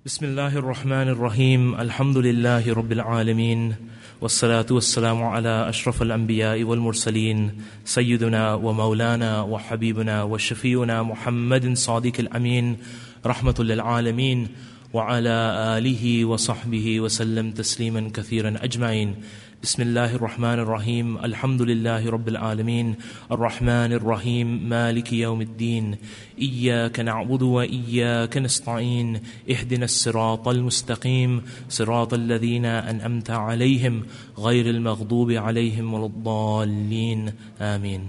بسم الله الرحمن الرحيم الحمد لله رب العالمين والصلاة والسلام على أشرف الأنبياء والمرسلين سيدنا ومولانا وحبيبنا وشفيعنا محمد صادق الأمين رحمة للعالمين وعلى آله وصحبه وسلم تسليما كثيرا أجمعين بسم الله الرحمن الرحيم الحمد لله رب العالمين الرحمن الرحيم مالك يوم الدين إياك نعبد وإياك نستعين اهدنا الصراط المستقيم صراط الذين أنعمت عليهم غير المغضوب عليهم ولا الضالين آمين.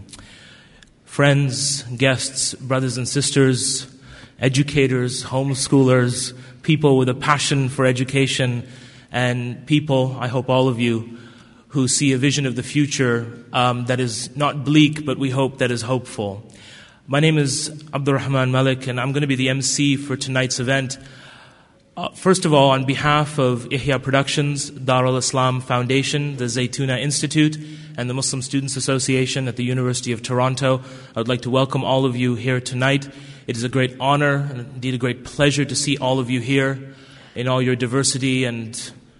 Friends, guests, brothers and sisters, educators, homeschoolers, people with a passion for education, and people, I hope all of you, who see a vision of the future that is not bleak, but we hope that is hopeful. My name is Abdurrahman Malik, and I'm going to be the MC for tonight's event. First of all, on behalf of Ihya Productions, Dar al-Islam Foundation, the Zaytuna Institute, and the Muslim Students Association at the University of Toronto, I would like to welcome all of you here tonight. It is a great honor and indeed a great pleasure to see all of you here in all your diversity and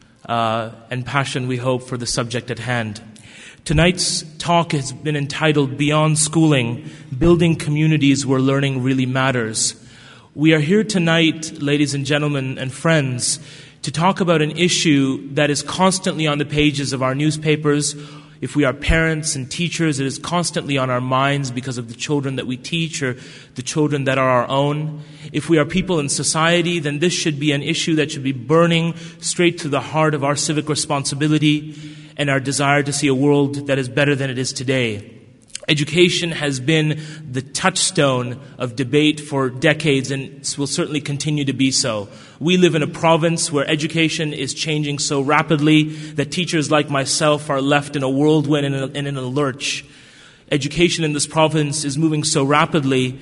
passion, we hope, for the subject at hand. Tonight's talk has been entitled Beyond Schooling, Building Communities Where Learning Really Matters. We are here tonight, ladies and gentlemen and friends, to talk about an issue that is constantly on the pages of our newspapers. If we are parents and teachers, it is constantly on our minds because of the children that we teach or the children that are our own. If we are people in society, then this should be an issue that should be burning straight to the heart of our civic responsibility and our desire to see a world that is better than it is today. Education has been the touchstone of debate for decades and will certainly continue to be so. We live in a province where education is changing so rapidly that teachers like myself are left in a whirlwind and in a lurch. Education in this province is moving so rapidly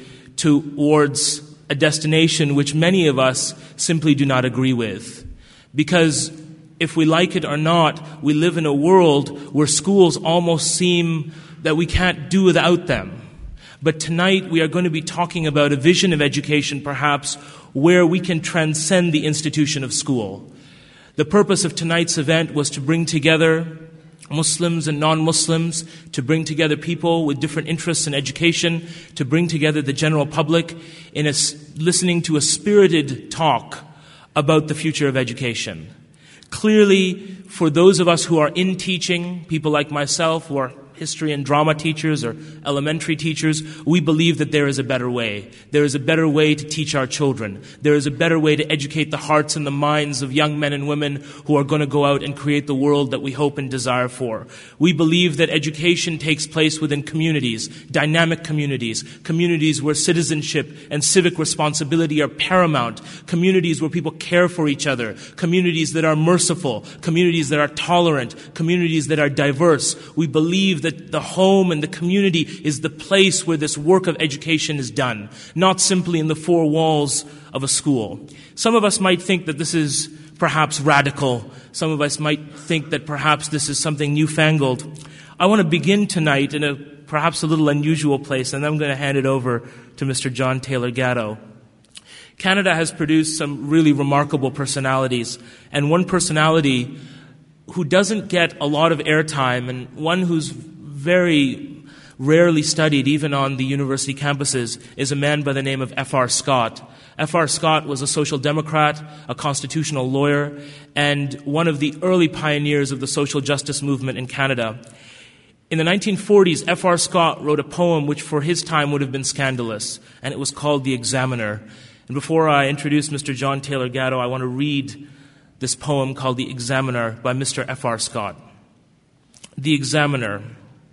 towards a destination which many of us simply do not agree with. Because if we like it or not, we live in a world where schools almost seem that we can't do without them. But tonight we are going to be talking about a vision of education, perhaps, where we can transcend the institution of school. The purpose of tonight's event was to bring together Muslims and non-Muslims, to bring together people with different interests in education, to bring together the general public in listening to a spirited talk about the future of education. Clearly, for those of us who are in teaching, people like myself who are history and drama teachers or elementary teachers, we believe that there is a better way. There is a better way to teach our children. There is a better way to educate the hearts and the minds of young men and women who are going to go out and create the world that we hope and desire for. We believe that education takes place within communities, dynamic communities, communities where citizenship and civic responsibility are paramount, communities where people care for each other, communities that are merciful, communities that are tolerant, communities that are diverse. We believe that the home and the community is the place where this work of education is done, not simply in the four walls of a school. Some of us might think that this is perhaps radical. Some of us might think that perhaps this is something newfangled. I want to begin tonight in a perhaps a little unusual place, and I'm going to hand it over to Mr. John Taylor Gatto. Canada has produced some really remarkable personalities, and one personality who doesn't get a lot of airtime and one who's very rarely studied, even on the university campuses, is a man by the name of F.R. Scott. F.R. Scott was a social democrat, a constitutional lawyer, and one of the early pioneers of the social justice movement in Canada. In the 1940s, F.R. Scott wrote a poem which for his time would have been scandalous, and it was called The Examiner. And before I introduce Mr. John Taylor Gatto, I want to read this poem called The Examiner by Mr. F.R. Scott. The Examiner.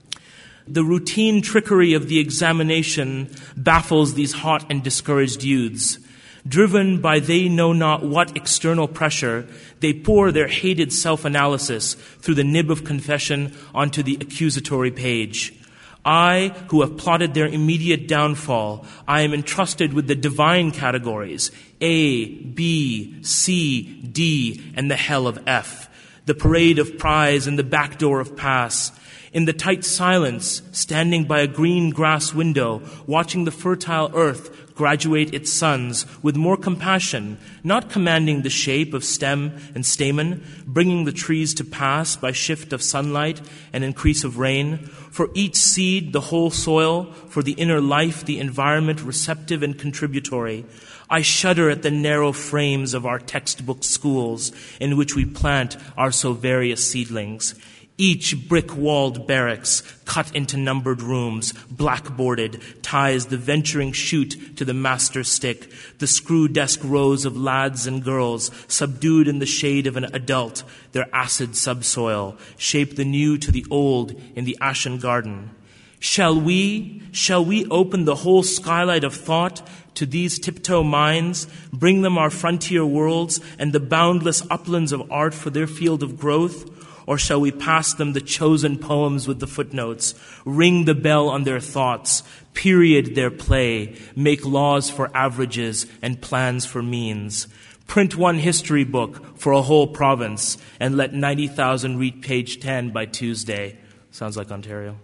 The routine trickery of the examination baffles these hot and discouraged youths. Driven by they know not what external pressure, they pour their hated self-analysis through the nib of confession onto the accusatory page. I, who have plotted their immediate downfall, I am entrusted with the divine categories, A, B, C, D, and the hell of F, the parade of prize and the back door of pass. In the tight silence, standing by a green grass window, watching the fertile earth graduate its sons with more compassion, not commanding the shape of stem and stamen, bringing the trees to pass by shift of sunlight and increase of rain. For each seed, the whole soil, for the inner life, the environment receptive and contributory. I shudder at the narrow frames of our textbook schools in which we plant our so various seedlings. Each brick-walled barracks, cut into numbered rooms, blackboarded, ties the venturing shoot to the master stick, the screw desk rows of lads and girls, subdued in the shade of an adult, their acid subsoil, shape the new to the old in the ashen garden. Shall we open the whole skylight of thought to these tiptoe minds, bring them our frontier worlds and the boundless uplands of art for their field of growth? Or shall we pass them the chosen poems with the footnotes, ring the bell on their thoughts, period their play, make laws for averages and plans for means, print one history book for a whole province, and let 90,000 read page 10 by Tuesday? Sounds like Ontario.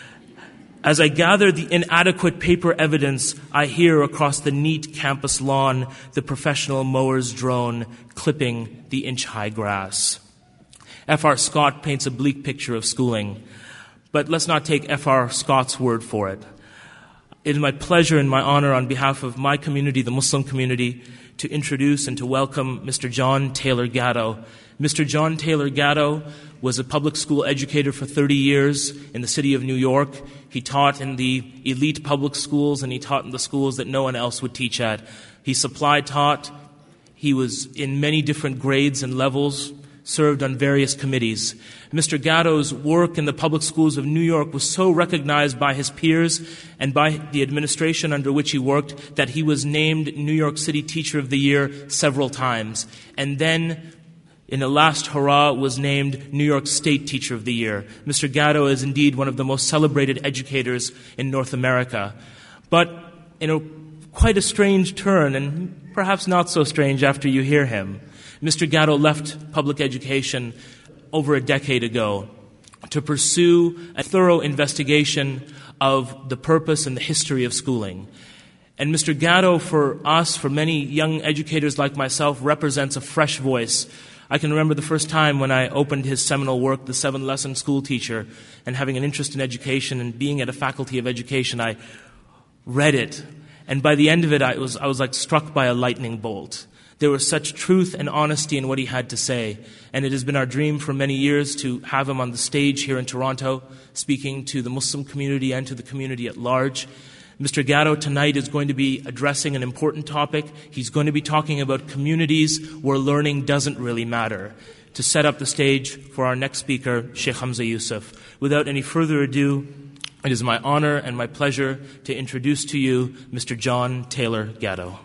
As I gather the inadequate paper evidence, I hear across the neat campus lawn the professional mower's drone clipping the inch-high grass. F.R. Scott paints a bleak picture of schooling, but let's not take F.R. Scott's word for it. It is my pleasure and my honor on behalf of my community, the Muslim community, to introduce and to welcome Mr. John Taylor Gatto. Mr. John Taylor Gatto was a public school educator for 30 years in the city of New York. He taught in the elite public schools, and he taught in the schools that no one else would teach at. He taught. He was in many different grades and levels, served on various committees. Mr. Gatto's work in the public schools of New York was so recognized by his peers and by the administration under which he worked that he was named New York City Teacher of the Year several times. And then, in the last hurrah, was named New York State Teacher of the Year. Mr. Gatto is indeed one of the most celebrated educators in North America. But in quite a strange turn, and perhaps not so strange after you hear him, Mr. Gatto left public education over a decade ago to pursue a thorough investigation of the purpose and the history of schooling. And Mr. Gatto, for us, for many young educators like myself, represents a fresh voice. I can remember the first time when I opened his seminal work, The 7-Lesson School Teacher, and having an interest in education and being at a faculty of education, I read it. And by the end of it, I was like struck by a lightning bolt. There was such truth and honesty in what he had to say. And it has been our dream for many years to have him on the stage here in Toronto, speaking to the Muslim community and to the community at large. Mr. Gatto tonight is going to be addressing an important topic. He's going to be talking about communities where learning doesn't really matter. To set up the stage for our next speaker, Sheikh Hamza Yusuf. Without any further ado, it is my honor and my pleasure to introduce to you Mr. John Taylor Gatto.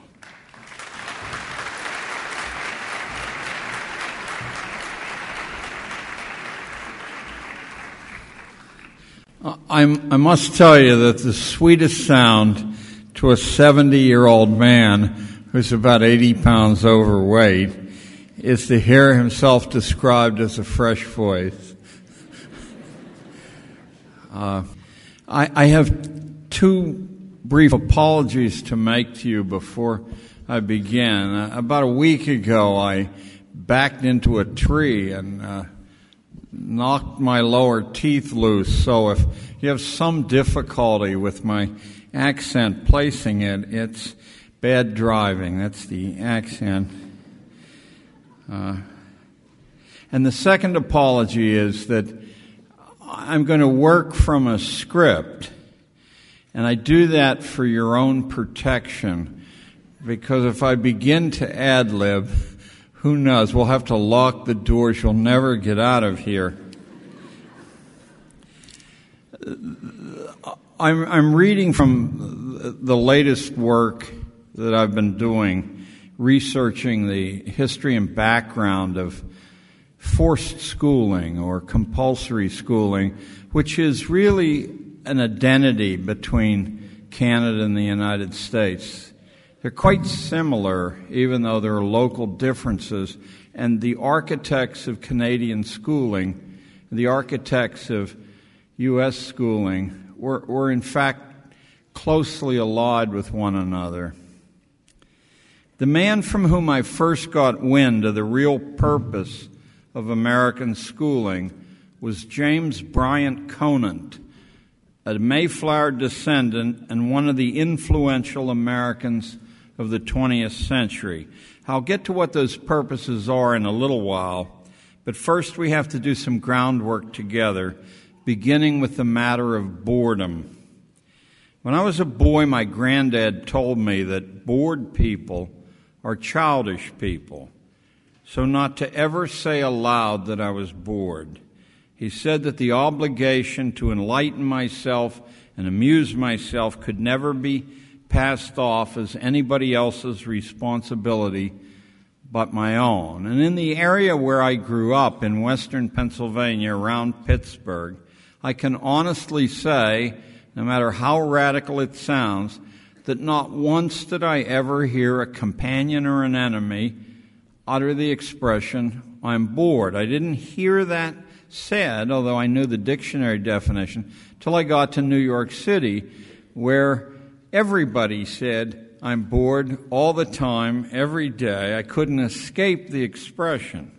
I must tell you that the sweetest sound to a 70-year-old man who's about 80 pounds overweight is to hear himself described as a fresh voice. I have two brief apologies to make to you before I begin. About a week ago, I backed into a tree and knocked my lower teeth loose, so if you have some difficulty with my accent placing it, it's bad driving. That's the accent. And the second apology is that I'm going to work from a script, and I do that for your own protection, because if I begin to ad-lib, who knows? We'll have to lock the doors. You'll never get out of here. I'm reading from the latest work that I've been doing, researching the history and background of forced schooling or compulsory schooling, which is really an identity between Canada and the United States. They're quite similar, even though there are local differences. And the architects of Canadian schooling, the architects of U.S. schooling, were in fact closely allied with one another. The man from whom I first got wind of the real purpose of American schooling was James Bryant Conant, a Mayflower descendant and one of the influential Americans of the 20th century. I'll get to what those purposes are in a little while, but first we have to do some groundwork together, beginning with the matter of boredom. When I was a boy, my granddad told me that bored people are childish people, so not to ever say aloud that I was bored. He said that the obligation to enlighten myself and amuse myself could never be passed off as anybody else's responsibility but my own. And in the area where I grew up, in western Pennsylvania, around Pittsburgh, I can honestly say, no matter how radical it sounds, that not once did I ever hear a companion or an enemy utter the expression, "I'm bored." I didn't hear that said, although I knew the dictionary definition, till I got to New York City, where everybody said, "I'm bored," all the time, every day. I couldn't escape the expression.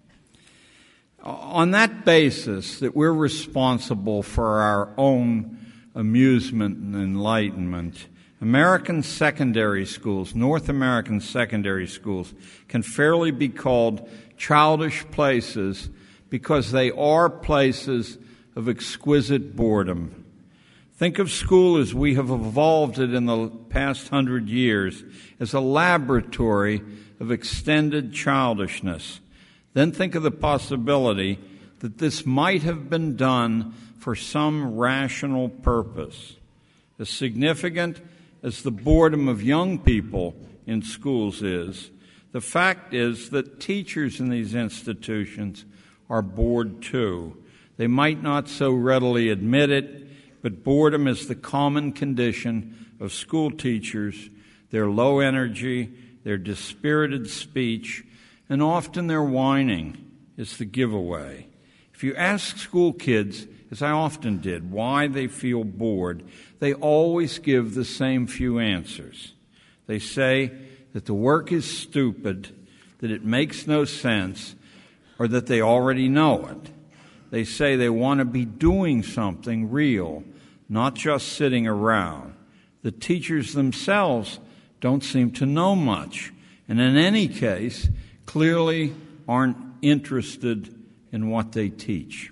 On that basis, that we're responsible for our own amusement and enlightenment, American secondary schools, North American secondary schools, can fairly be called childish places because they are places of exquisite boredom. Think of school as we have evolved it in the past 100 years as a laboratory of extended childishness. Then think of the possibility that this might have been done for some rational purpose. As significant as the boredom of young people in schools is, the fact is that teachers in these institutions are bored too. They might not so readily admit it, but boredom is the common condition of school teachers, their low energy, their dispirited speech, and often their whining is the giveaway. If you ask school kids, as I often did, why they feel bored, they always give the same few answers. They say that the work is stupid, that it makes no sense, or that they already know it. They say they want to be doing something real, not just sitting around. The teachers themselves don't seem to know much, and in any case, clearly aren't interested in what they teach.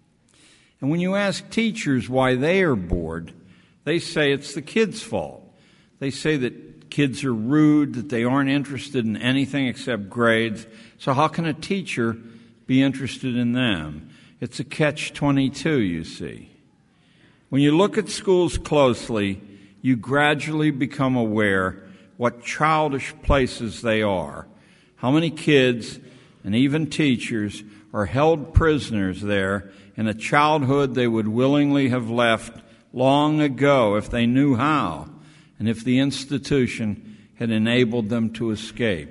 And when you ask teachers why they are bored, they say it's the kids' fault. They say that kids are rude, that they aren't interested in anything except grades. So how can a teacher be interested in them? It's a catch-22, you see. When you look at schools closely, you gradually become aware what childish places they are. How many kids and even teachers are held prisoners there in a childhood they would willingly have left long ago if they knew how, and if the institution had enabled them to escape.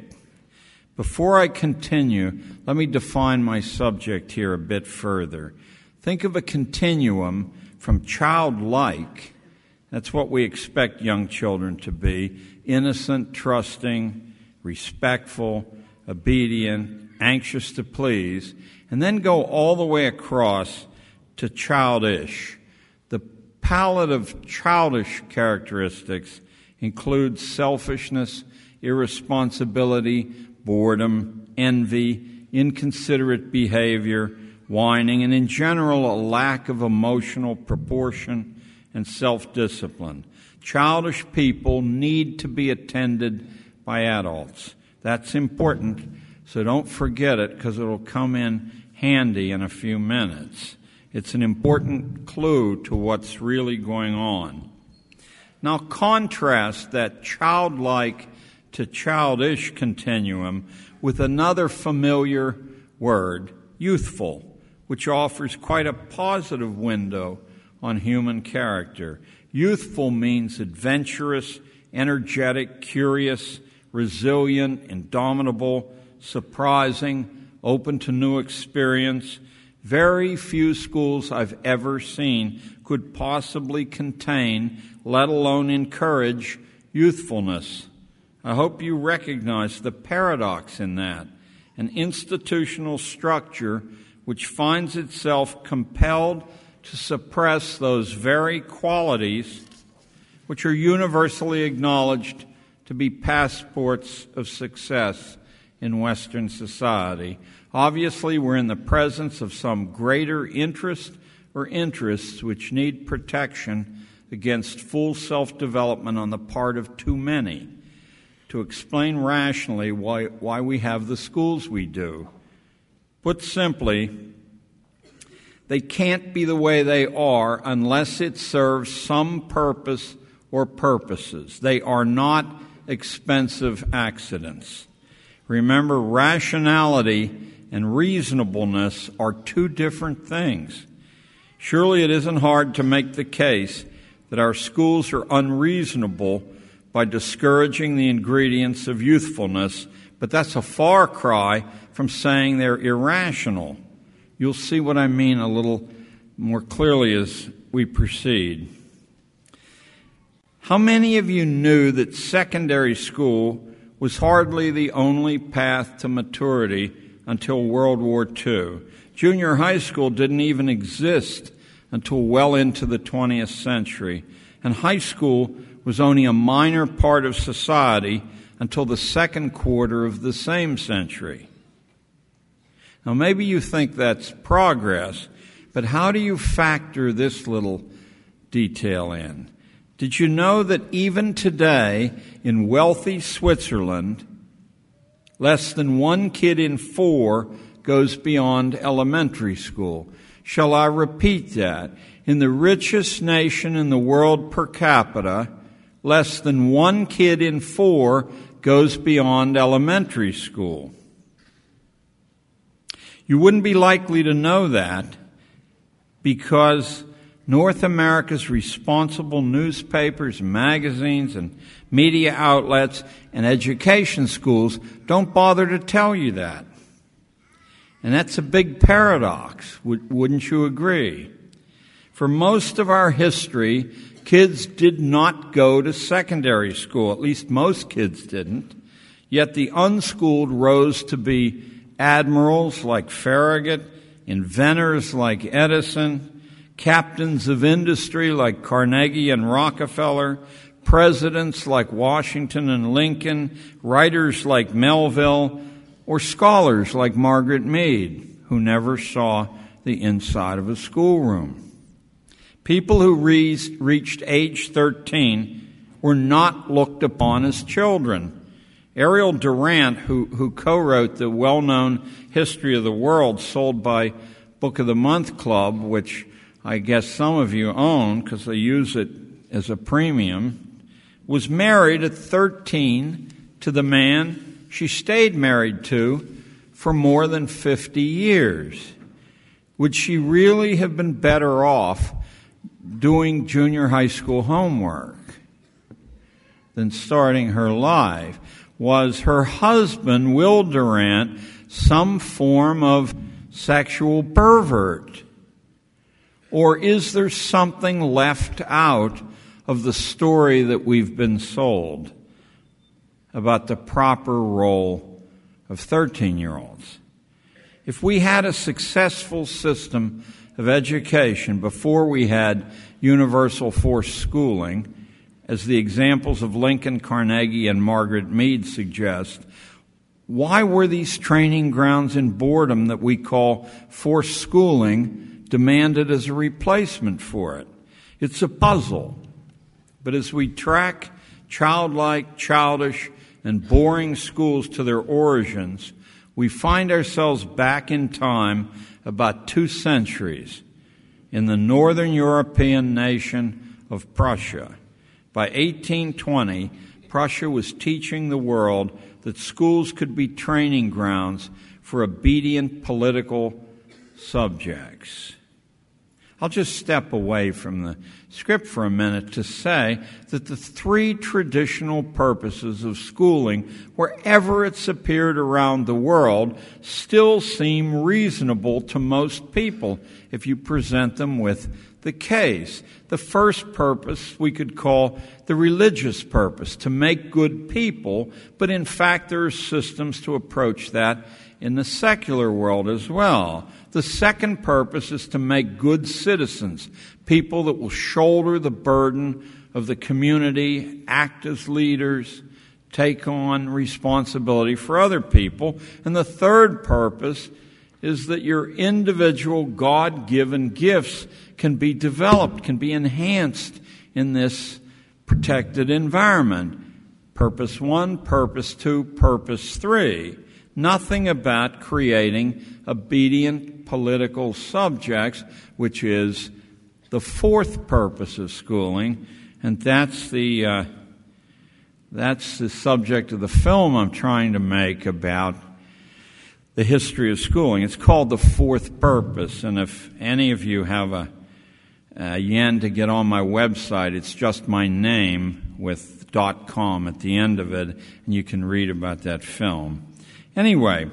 Before I continue, let me define my subject here a bit further. Think of a continuum from childlike, that's what we expect young children to be, innocent, trusting, respectful, obedient, anxious to please, and then go all the way across to childish. The palette of childish characteristics includes selfishness, irresponsibility, boredom, envy, inconsiderate behavior, whining, and in general a lack of emotional proportion and self-discipline. Childish people need to be attended by adults. That's important, so don't forget it because it'll come in handy in a few minutes. It's an important clue to what's really going on. Now contrast that childlike to childish continuum with another familiar word, youthful, which offers quite a positive window on human character. Youthful means adventurous, energetic, curious, resilient, indomitable, surprising, open to new experience. Very few schools I've ever seen could possibly contain, let alone encourage, youthfulness. I hope you recognize the paradox in that, an institutional structure which finds itself compelled to suppress those very qualities which are universally acknowledged to be passports of success in Western society. Obviously, we're in the presence of some greater interest or interests which need protection against full self-development on the part of too many to explain rationally why we have the schools we do. Put simply, they can't be the way they are unless it serves some purpose or purposes. They are not expensive accidents. Remember, rationality and reasonableness are two different things. Surely it isn't hard to make the case that our schools are unreasonable by discouraging the ingredients of youthfulness, but that's a far cry from saying they're irrational. You'll see what I mean a little more clearly as we proceed. How many of you knew that secondary school was hardly the only path to maturity until World War II? Junior high school didn't even exist until well into the 20th century, and high school was only a minor part of society until the second quarter of the same century. Now, maybe you think that's progress, but how do you factor this little detail in? Did you know that even today in wealthy Switzerland, less than 1 kid in 4 goes beyond elementary school? Shall I repeat that? In the richest nation in the world per capita, less than 1 kid in 4 goes beyond elementary school. You wouldn't be likely to know that because North America's responsible newspapers, magazines, and media outlets and education schools don't bother to tell you that. And that's a big paradox, wouldn't you agree? For most of our history, kids did not go to secondary school. At least most kids didn't. Yet the unschooled rose to be admirals like Farragut, inventors like Edison, captains of industry like Carnegie and Rockefeller, presidents like Washington and Lincoln, writers like Melville, or scholars like Margaret Mead, who never saw the inside of a schoolroom. People who reached age 13 were not looked upon as children. Ariel Durant, who co-wrote the well-known History of the World sold by Book of the Month Club, which I guess some of you own because they use it as a premium, was married at 13 to the man she stayed married to for more than 50 years. Would she really have been better off doing junior high school homework than starting her life? Was her husband, Will Durant, some form of sexual pervert? Or is there something left out of the story that we've been sold about the proper role of 13-year-olds? If we had a successful system of education before we had universal forced schooling, as the examples of Lincoln, Carnegie, and Margaret Mead suggest, why were these training grounds in boredom that we call forced schooling demanded as a replacement for it? It's a puzzle. But as we track childlike, childish, and boring schools to their origins, we find ourselves back in time about 2 centuries in the northern European nation of Prussia. By 1820, Prussia was teaching the world that schools could be training grounds for obedient political subjects. I'll just step away from the script for a minute to say that the 3 traditional purposes of schooling, wherever it's appeared around the world, still seem reasonable to most people if you present them with the case. The first purpose we could call the religious purpose, to make good people, but in fact there are systems to approach that in the secular world as well. The second purpose is to make good citizens, people that will shoulder the burden of the community, act as leaders, take on responsibility for other people. And the third purpose is that your individual God-given gifts can be developed, can be enhanced in this protected environment. Purpose 1, Purpose 2, Purpose 3. Nothing about creating obedient political subjects, which is the fourth purpose of schooling, and that's the subject of the film I'm trying to make about the history of schooling. It's called The Fourth Purpose, and if any of you have a yen to get on my website, it's just my name with .com at the end of it, and you can read about that film. Anyway,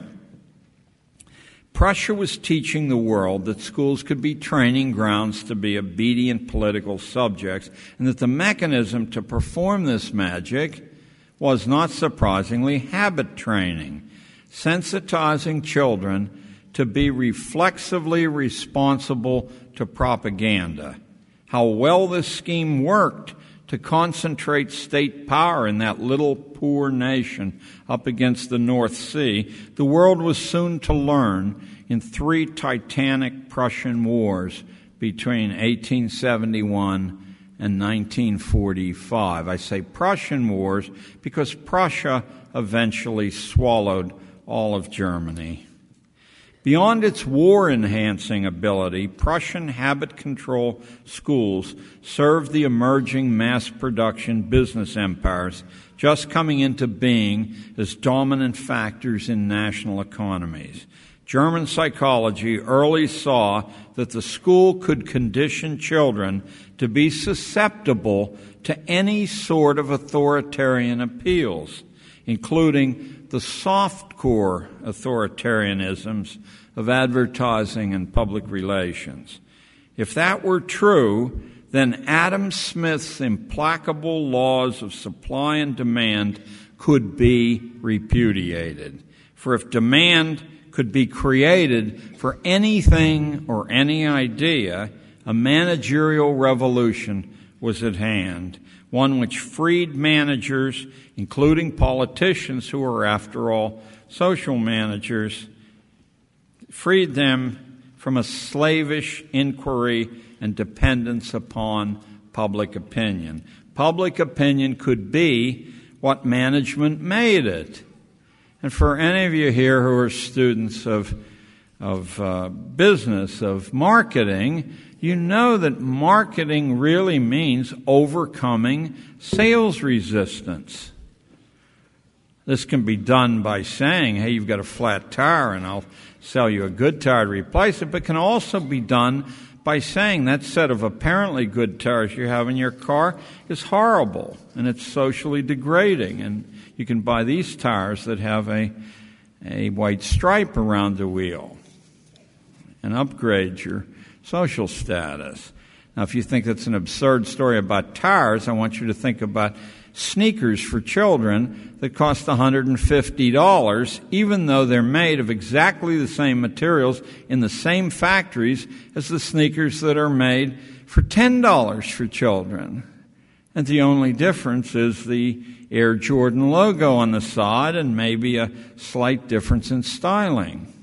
Prussia was teaching the world that schools could be training grounds to be obedient political subjects, and that the mechanism to perform this magic was, not surprisingly, habit training, sensitizing children to be reflexively responsible to propaganda. How well this scheme worked to concentrate state power in that little poor nation up against the North Sea, the world was soon to learn in 3 titanic Prussian wars between 1871 and 1945. I say Prussian wars because Prussia eventually swallowed all of Germany. Beyond its war-enhancing ability, Prussian habit control schools served the emerging mass-production business empires just coming into being as dominant factors in national economies. German psychology early saw that the school could condition children to be susceptible to any sort of authoritarian appeals, including the soft-core authoritarianisms of advertising and public relations. If that were true, then Adam Smith's implacable laws of supply and demand could be repudiated. For if demand could be created for anything or any idea, a managerial revolution was at hand, one which freed managers, including politicians who are, after all, social managers, freed them from a slavish inquiry and dependence upon public opinion. Public opinion could be what management made it. And for any of you here who are students of business, of marketing, you know that marketing really means overcoming sales resistance. This can be done by saying, hey, you've got a flat tire and I'll sell you a good tire to replace it, but can also be done by saying that set of apparently good tires you have in your car is horrible and it's socially degrading, and you can buy these tires that have a white stripe around the wheel and upgrade your social status. Now, if you think that's an absurd story about tires, I want you to think about sneakers for children that cost $150, even though they're made of exactly the same materials in the same factories as the sneakers that are made for $10 for children. And the only difference is the Air Jordan logo on the side and maybe a slight difference in styling.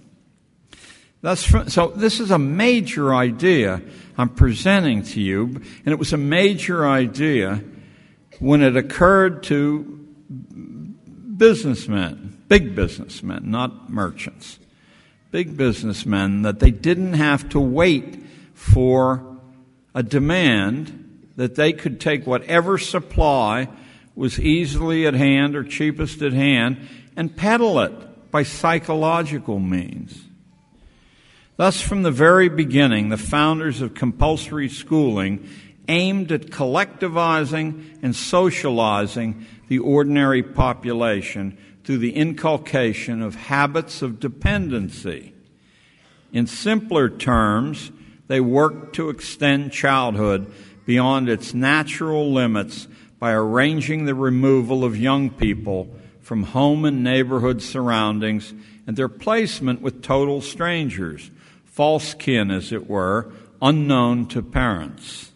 So this is a major idea I'm presenting to you, and it was a major idea when it occurred to businessmen, big businessmen, not merchants, big businessmen, that they didn't have to wait for a demand, that they could take whatever supply was easily at hand or cheapest at hand and peddle it by psychological means. Thus, from the very beginning, the founders of compulsory schooling aimed at collectivizing and socializing the ordinary population through the inculcation of habits of dependency. In simpler terms, they worked to extend childhood beyond its natural limits by arranging the removal of young people from home and neighborhood surroundings and their placement with total strangers, false kin, as it were, unknown to parents.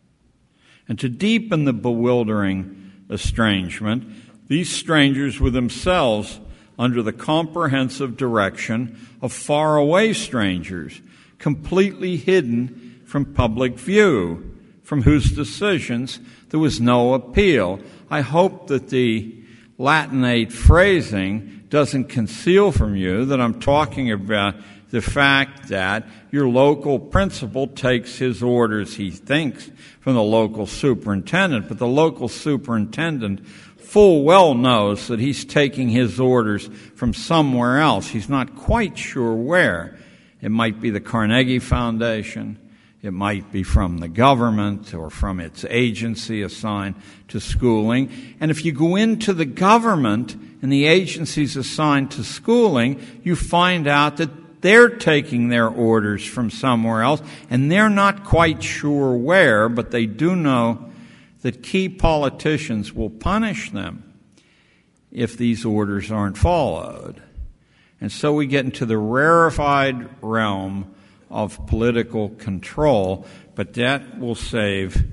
And to deepen the bewildering estrangement, these strangers were themselves under the comprehensive direction of faraway strangers, completely hidden from public view, from whose decisions there was no appeal. I hope that the Latinate phrasing doesn't conceal from you that I'm talking about the fact that your local principal takes his orders, he thinks, from the local superintendent, but the local superintendent full well knows that he's taking his orders from somewhere else. He's not quite sure where. It might be the Carnegie Foundation. It might be from the government or from its agency assigned to schooling. And if you go into the government and the agencies assigned to schooling, you find out that they're taking their orders from somewhere else, and they're not quite sure where, but they do know that key politicians will punish them if these orders aren't followed. And so we get into the rarefied realm of political control, but that we'll save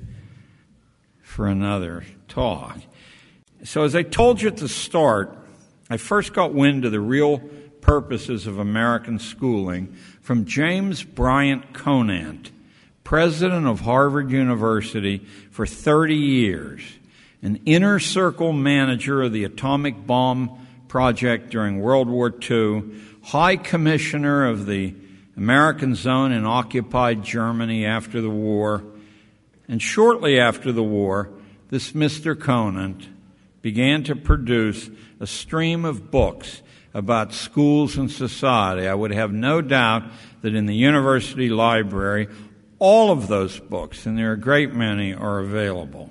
for another talk. So as I told you at the start, I first got wind of the real purposes of American schooling from James Bryant Conant, president of Harvard University for 30 years, an inner circle manager of the atomic bomb project during World War II, high commissioner of the American zone in occupied Germany after the war. And shortly after the war, this Mr. Conant began to produce a stream of books about schools and society. I would have no doubt that in the university library, all of those books, and there are a great many, are available.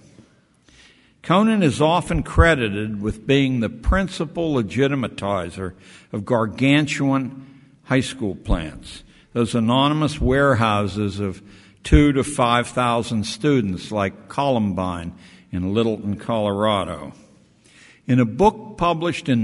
Conant is often credited with being the principal legitimatizer of gargantuan high school plants, those anonymous warehouses of 2,000 to 5,000 students like Columbine in Littleton, Colorado. In a book published in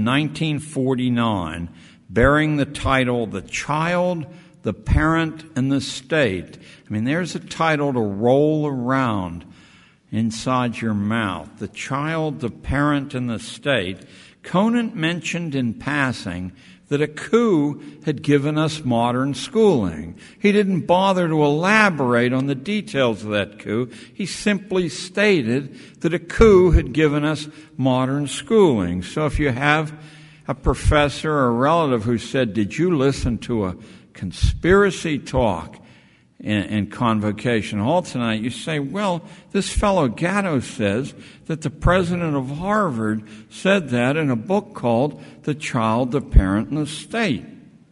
1949 bearing the title The Child, the Parent, and the State, I mean, there's a title to roll around inside your mouth. The Child, the Parent, and the State. Conant mentioned in passing that a coup had given us modern schooling. He didn't bother to elaborate on the details of that coup. He simply stated that a coup had given us modern schooling. So if you have a professor or a relative who said, "Did you listen to a conspiracy talk in Convocation Hall tonight?" you say, "Well, this fellow Gatto says that the president of Harvard said that in a book called The Child, the Parent, and the State."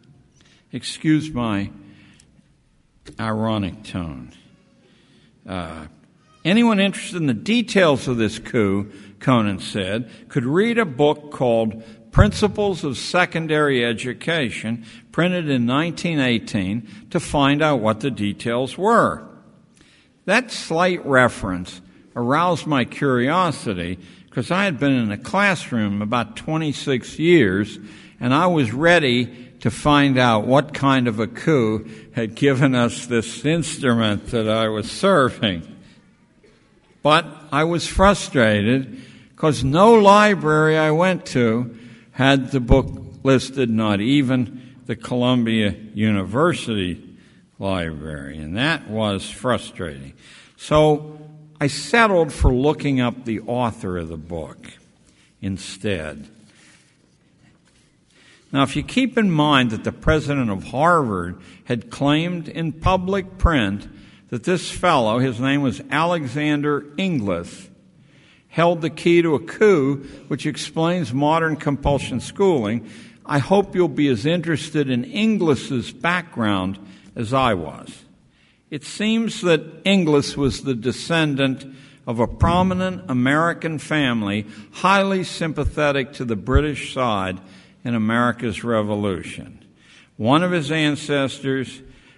Excuse my ironic tone. Anyone interested in the details of this coup, Conant said, could read a book called Principles of Secondary Education, printed in 1918, to find out what the details were. That slight reference aroused my curiosity because I had been in a classroom about 26 years, and I was ready to find out what kind of a coup had given us this instrument that I was serving. But I was frustrated because no library I went to had the book listed, not even the Columbia University Library, and that was frustrating. So I settled for looking up the author of the book instead. Now, if you keep in mind that the president of Harvard had claimed in public print that this fellow, his name was Alexander Inglis, held the key to a coup which explains modern compulsion schooling, I hope you'll be as interested in Inglis's background as I was. It seems that Inglis was the descendant of a prominent American family highly sympathetic to the British side in America's Revolution. One of his ancestors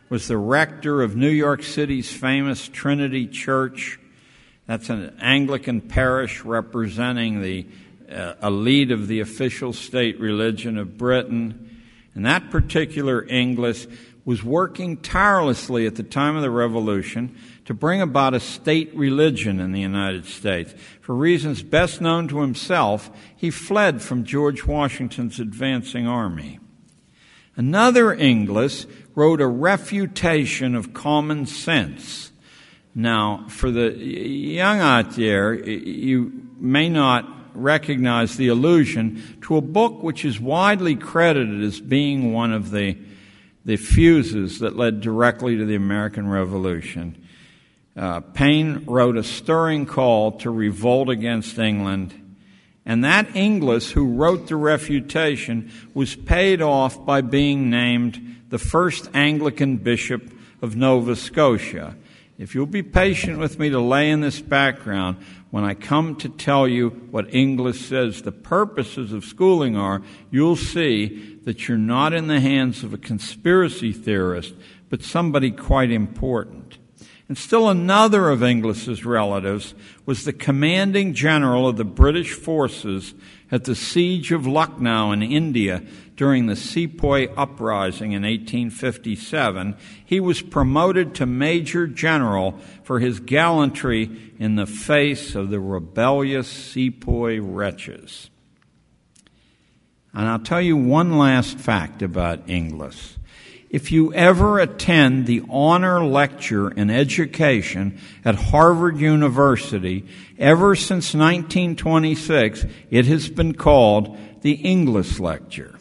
was the rector of New York City's famous Trinity Church. That's an Anglican parish representing the elite of the official state religion of Britain. And that particular Inglis was working tirelessly at the time of the Revolution to bring about a state religion in the United States. For reasons best known to himself, he fled from George Washington's advancing army. Another Inglis wrote a refutation of common sense. Now, for the young out there, you may not recognize the allusion to a book which is widely credited as being one of the fuses that led directly to the American Revolution. Paine wrote a stirring call to revolt against England, and that Inglis who wrote the refutation was paid off by being named the first Anglican bishop of Nova Scotia. If you'll be patient with me to lay in this background, when I come to tell you what Inglis says the purposes of schooling are, you'll see that you're not in the hands of a conspiracy theorist, but somebody quite important. And still another of Inglis's relatives was the commanding general of the British forces at the siege of Lucknow in India during the Sepoy uprising in 1857. He was promoted to major general for his gallantry in the face of the rebellious Sepoy wretches. And I'll tell you one last fact about Inglis. If you ever attend the honor lecture in education at Harvard University, ever since 1926, it has been called the Inglis Lecture.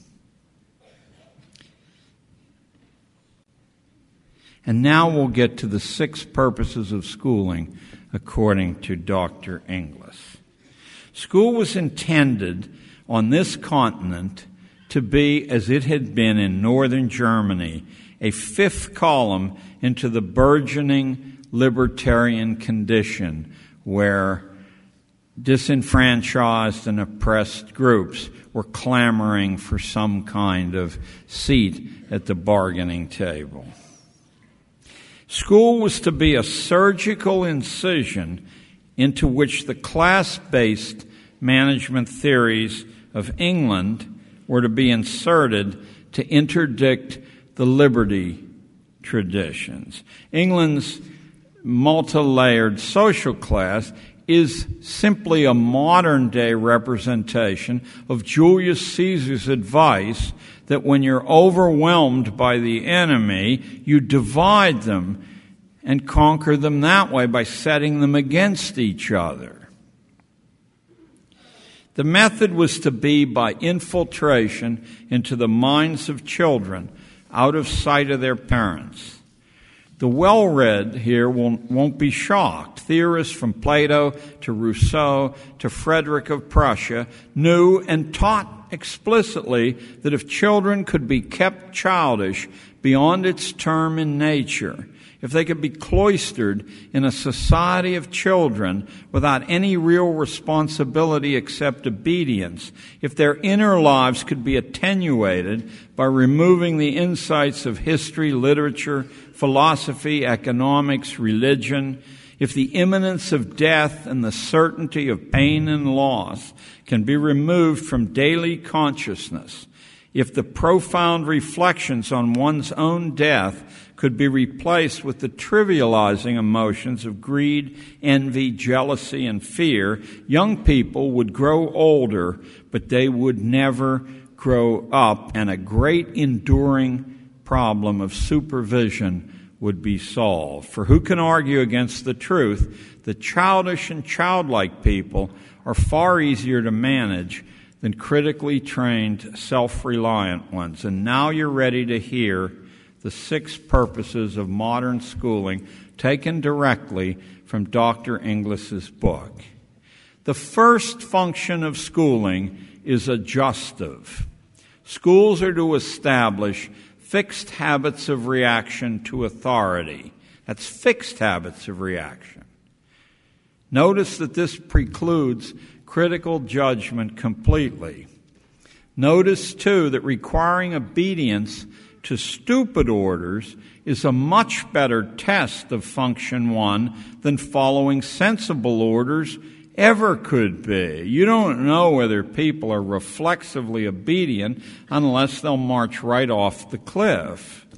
And now we'll get to the 6 purposes of schooling according to Dr. Inglis. School was intended on this continent to be, as it had been in northern Germany, a 5th column into the burgeoning libertarian condition where disenfranchised and oppressed groups were clamoring for some kind of seat at the bargaining table. School was to be a surgical incision into which the class-based management theories of England were to be inserted to interdict the liberty traditions. England's multi-layered social class is simply a modern-day representation of Julius Caesar's advice that when you're overwhelmed by the enemy, you divide them and conquer them that way by setting them against each other. The method was to be by infiltration into the minds of children, out of sight of their parents. The well-read here won't be shocked. Theorists from Plato to Rousseau to Frederick of Prussia knew and taught explicitly that if children could be kept childish beyond its term in nature, if they could be cloistered in a society of children without any real responsibility except obedience, if their inner lives could be attenuated by removing the insights of history, literature, philosophy, economics, religion, if the imminence of death and the certainty of pain and loss can be removed from daily consciousness, if the profound reflections on one's own death could be replaced with the trivializing emotions of greed, envy, jealousy, and fear, young people would grow older, but they would never grow up, and a great enduring problem of supervision would be solved. For who can argue against the truth that childish and childlike people are far easier to manage than critically trained, self-reliant ones? And now you're ready to hear the 6 purposes of modern schooling taken directly from Dr. Inglis's book. The first function of schooling is adjustive. Schools are to establish fixed habits of reaction to authority. That's fixed habits of reaction. Notice that this precludes critical judgment completely. Notice, too, that requiring obedience to stupid orders is a much better test of function 1 than following sensible orders ever could be. You don't know whether people are reflexively obedient unless they'll march right off the cliff.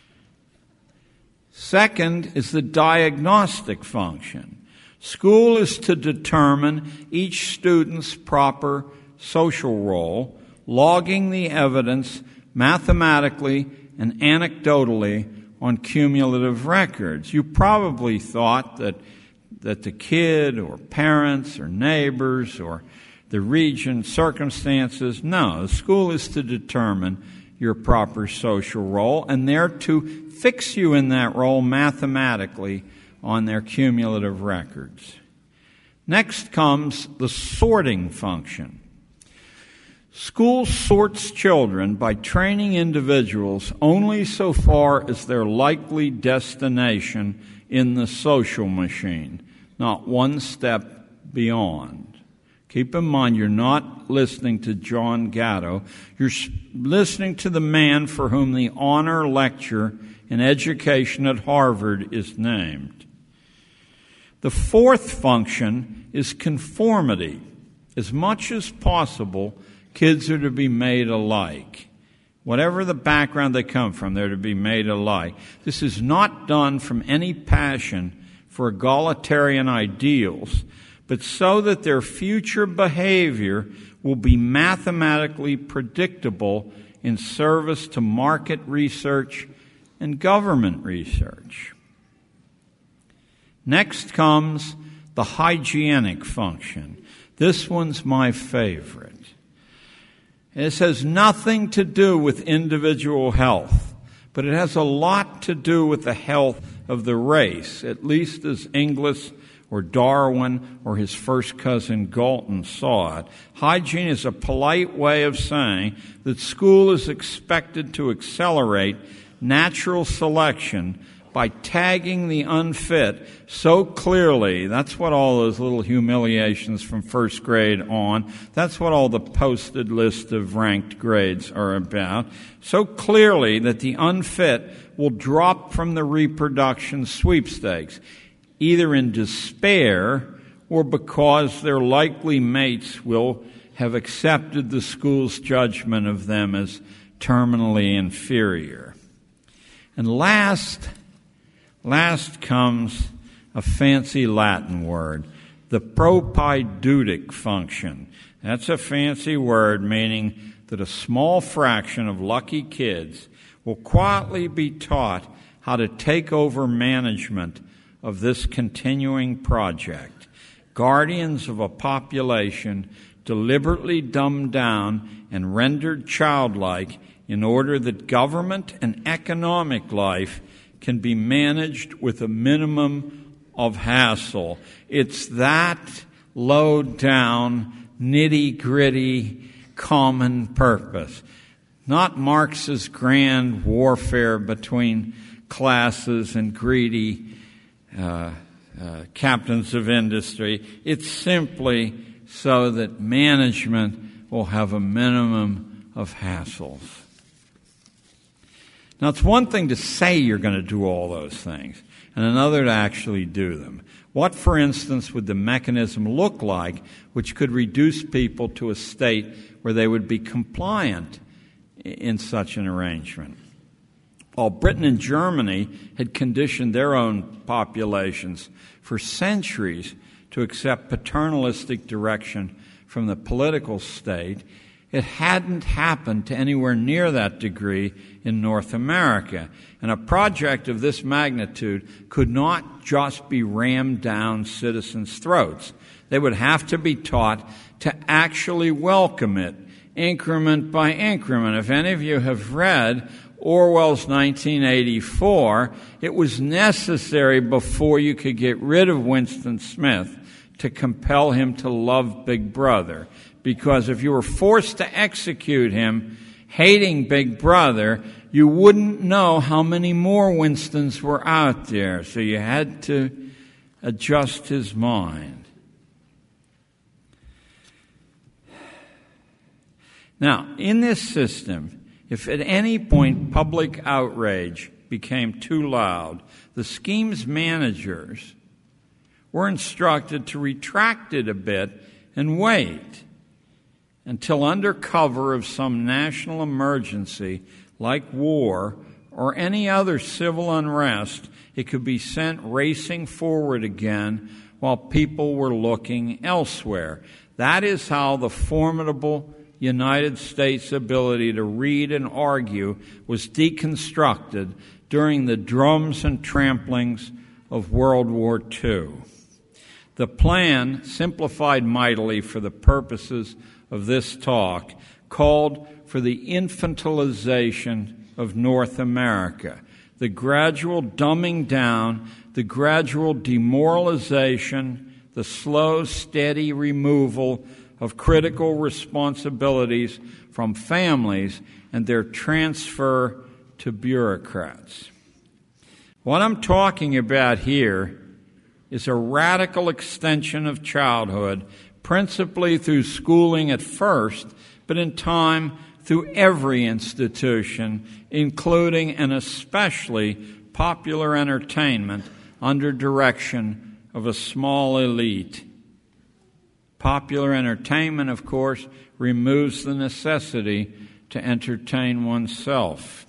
Second is the diagnostic function. School is to determine each student's proper social role, logging the evidence mathematically and anecdotally on cumulative records. You probably thought that the kid or parents or neighbors or the region, circumstances. No, the school is to determine your proper social role, and they're to fix you in that role mathematically on their cumulative records. Next comes the sorting function. School sorts children by training individuals only so far as their likely destination in the social machine, not one step beyond. Keep in mind, you're not listening to John Gatto. You're listening to the man for whom the honor lecture in education at Harvard is named. The fourth function is conformity. As much as possible, kids are to be made alike. Whatever the background they come from, they're to be made alike. This is not done from any passion for egalitarian ideals, but so that their future behavior will be mathematically predictable in service to market research and government research. Next comes the hygienic function. This one's my favorite. This has nothing to do with individual health, but it has a lot to do with the health of the race, at least as Inglis or Darwin or his first cousin Galton saw it. Hygiene is a polite way of saying that school is expected to accelerate natural selection by tagging the unfit so clearly. That's what all those little humiliations from first grade on, that's what all the posted list of ranked grades are about. So clearly that the unfit will drop from the reproduction sweepstakes, either in despair or because their likely mates will have accepted the school's judgment of them as terminally inferior. And last comes a fancy Latin word, the propaedeutic function. That's a fancy word meaning that a small fraction of lucky kids will quietly be taught how to take over management of this continuing project. Guardians of a population deliberately dumbed down and rendered childlike in order that government and economic life can be managed with a minimum of hassle. It's that low-down, nitty-gritty, common purpose. Not Marx's grand warfare between classes and greedy captains of industry. It's simply so that management will have a minimum of hassles. Now, it's one thing to say you're going to do all those things, and another to actually do them. What, for instance, would the mechanism look like which could reduce people to a state where they would be compliant in such an arrangement? While Britain and Germany had conditioned their own populations for centuries to accept paternalistic direction from the political state, it hadn't happened to anywhere near that degree in North America. And a project of this magnitude could not just be rammed down citizens' throats. They would have to be taught to actually welcome it, increment by increment. If any of you have read Orwell's 1984, it was necessary before you could get rid of Winston Smith to compel him to love Big Brother. Because if you were forced to execute him, hating Big Brother, you wouldn't know how many more Winstons were out there. So you had to adjust his mind. Now, in this system, If at any point public outrage became too loud, the scheme's managers were instructed to retract it a bit and wait until, under cover of some national emergency like war or any other civil unrest, it could be sent racing forward again while people were looking elsewhere. That is how the formidable United States ability to read and argue was deconstructed during the drums and tramplings of World War II. The plan, simplified mightily for the purposes of this talk, called for the infantilization of North America, the gradual dumbing down, the gradual demoralization, the slow, steady removal of critical responsibilities from families and their transfer to bureaucrats. What I'm talking about here is a radical extension of childhood, principally through schooling at first, but in time through every institution, including and especially popular entertainment under direction of a small elite. Popular entertainment, of course, removes the necessity to entertain oneself.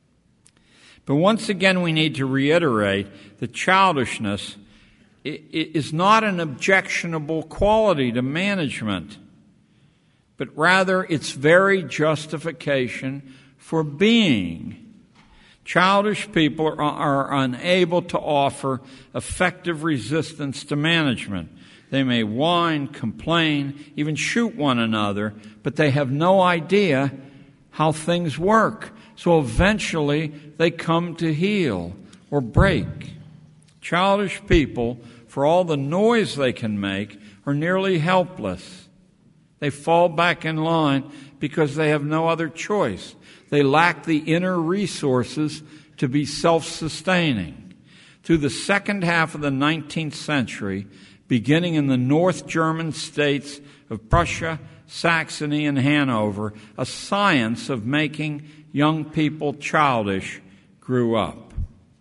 But once again, we need to reiterate that childishness is not an objectionable quality to management, but rather its very justification for being. Childish people are unable to offer effective resistance to management. They may whine, complain, even shoot one another, but they have no idea how things work. So eventually they come to heel or break. Childish people, for all the noise they can make, are nearly helpless. They fall back in line because they have no other choice. They lack the inner resources to be self-sustaining. Through the second half of the 19th century, beginning in the North German states of Prussia, Saxony, and Hanover, a science of making young people childish grew up.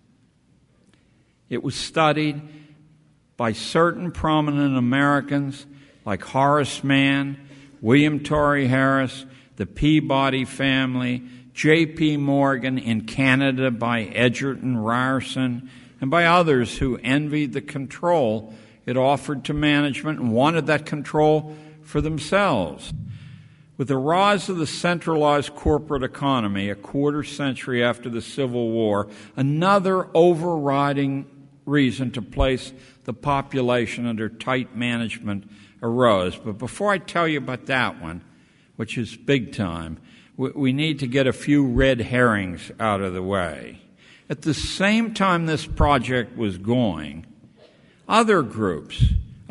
It was studied by certain prominent Americans like Horace Mann, William Torrey Harris, the Peabody family, J.P. Morgan in Canada by Edgerton Ryerson, and by others who envied the control it offered to management and wanted that control for themselves. With the rise of the centralized corporate economy a quarter century after the Civil War, another overriding reason to place the population under tight management arose. But before I tell you about that one, which is big time, we need to get a few red herrings out of the way. At the same time this project was going, other groups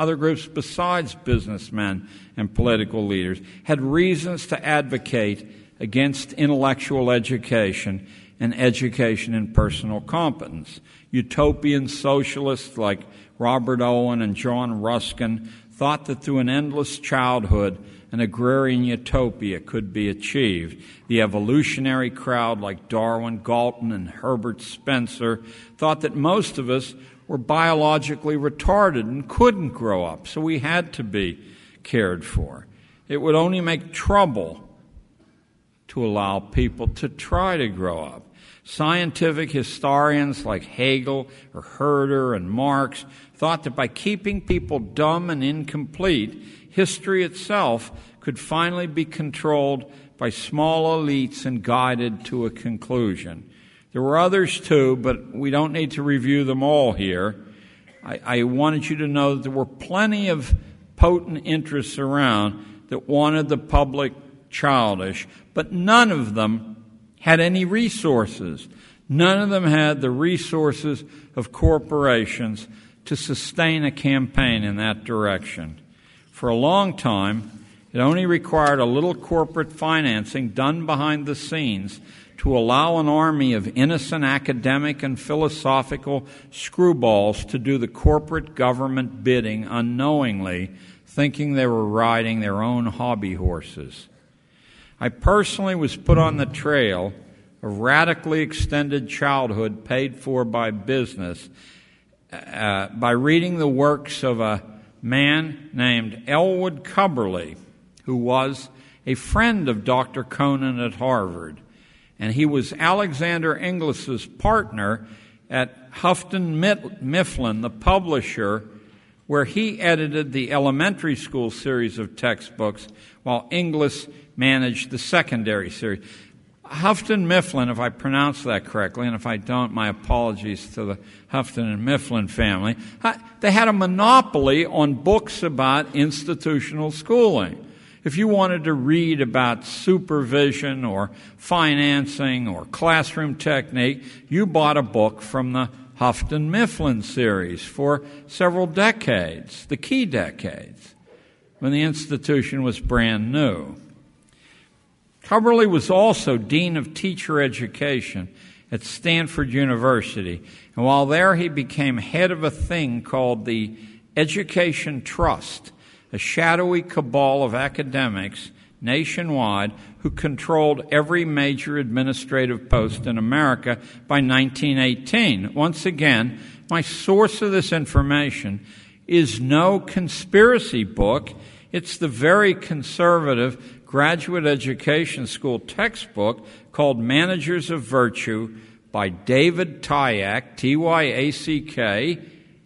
besides businessmen and political leaders had reasons to advocate against intellectual education and education in personal competence. Utopian socialists like Robert Owen and John Ruskin thought that through an endless childhood, an agrarian utopia could be achieved. The evolutionary crowd like Darwin, Galton, and Herbert Spencer thought that most of us were biologically retarded and couldn't grow up, so we had to be cared for. It would only make trouble to allow people to try to grow up. Scientific historians like Hegel or Herder and Marx thought that by keeping people dumb and incomplete, history itself could finally be controlled by small elites and guided to a conclusion. There were others too, but we don't need to review them all here. I wanted you to know that there were plenty of potent interests around that wanted the public childish, but none of them had any resources. None of them had the resources of corporations to sustain a campaign in that direction. For a long time, it only required a little corporate financing done behind the scenes to allow an army of innocent academic and philosophical screwballs to do the corporate government bidding unknowingly, thinking they were riding their own hobby horses. I personally was put on the trail of radically extended childhood paid for by business by reading the works of a man named Elwood Cubberley, who was a friend of Dr. Conan at Harvard. And he was Alexander Inglis's partner at Houghton Mifflin, the publisher, where he edited the elementary school series of textbooks while Inglis managed the secondary series. Houghton Mifflin, if I pronounce that correctly, and if I don't, my apologies to the Houghton and Mifflin family, they had a monopoly on books about institutional schooling. If you wanted to read about supervision or financing or classroom technique, you bought a book from the Houghton Mifflin series for several decades, the key decades, when the institution was brand new. Cubberley was also Dean of Teacher Education at Stanford University, and while there he became head of a thing called the Education Trust, a shadowy cabal of academics nationwide who controlled every major administrative post in America by 1918. Once again, my source of this information is no conspiracy book. It's the very conservative graduate education school textbook called Managers of Virtue by David Tyack, T-Y-A-C-K,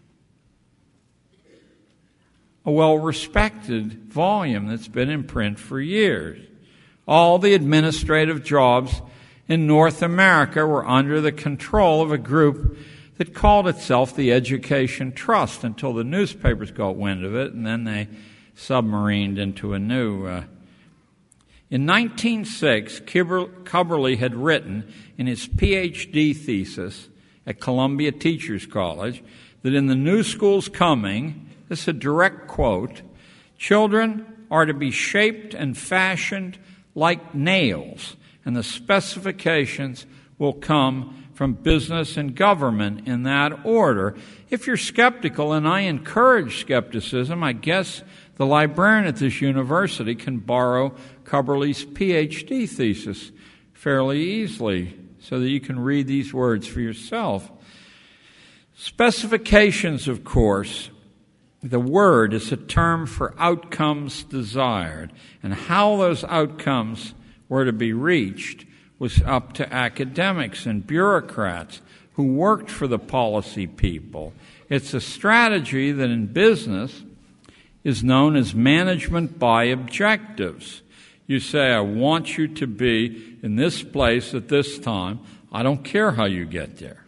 a well-respected volume that's been in print for years. All the administrative jobs in North America were under the control of a group that called itself the Education Trust until the newspapers got wind of it, and then they submarined into a new... In 1906, Cubberley had written in his Ph.D. thesis at Columbia Teachers College that in the new schools coming, this is a direct quote, children are to be shaped and fashioned like nails, and the specifications will come from business and government in that order. If you're skeptical, and I encourage skepticism, I guess the librarian at this university can borrow Cubberley's Ph.D. thesis fairly easily so that you can read these words for yourself. Specifications, of course, the word is a term for outcomes desired, and how those outcomes were to be reached was up to academics and bureaucrats who worked for the policy people. It's a strategy that in business is known as management by objectives. You say, I want you to be in this place at this time. I don't care how you get there.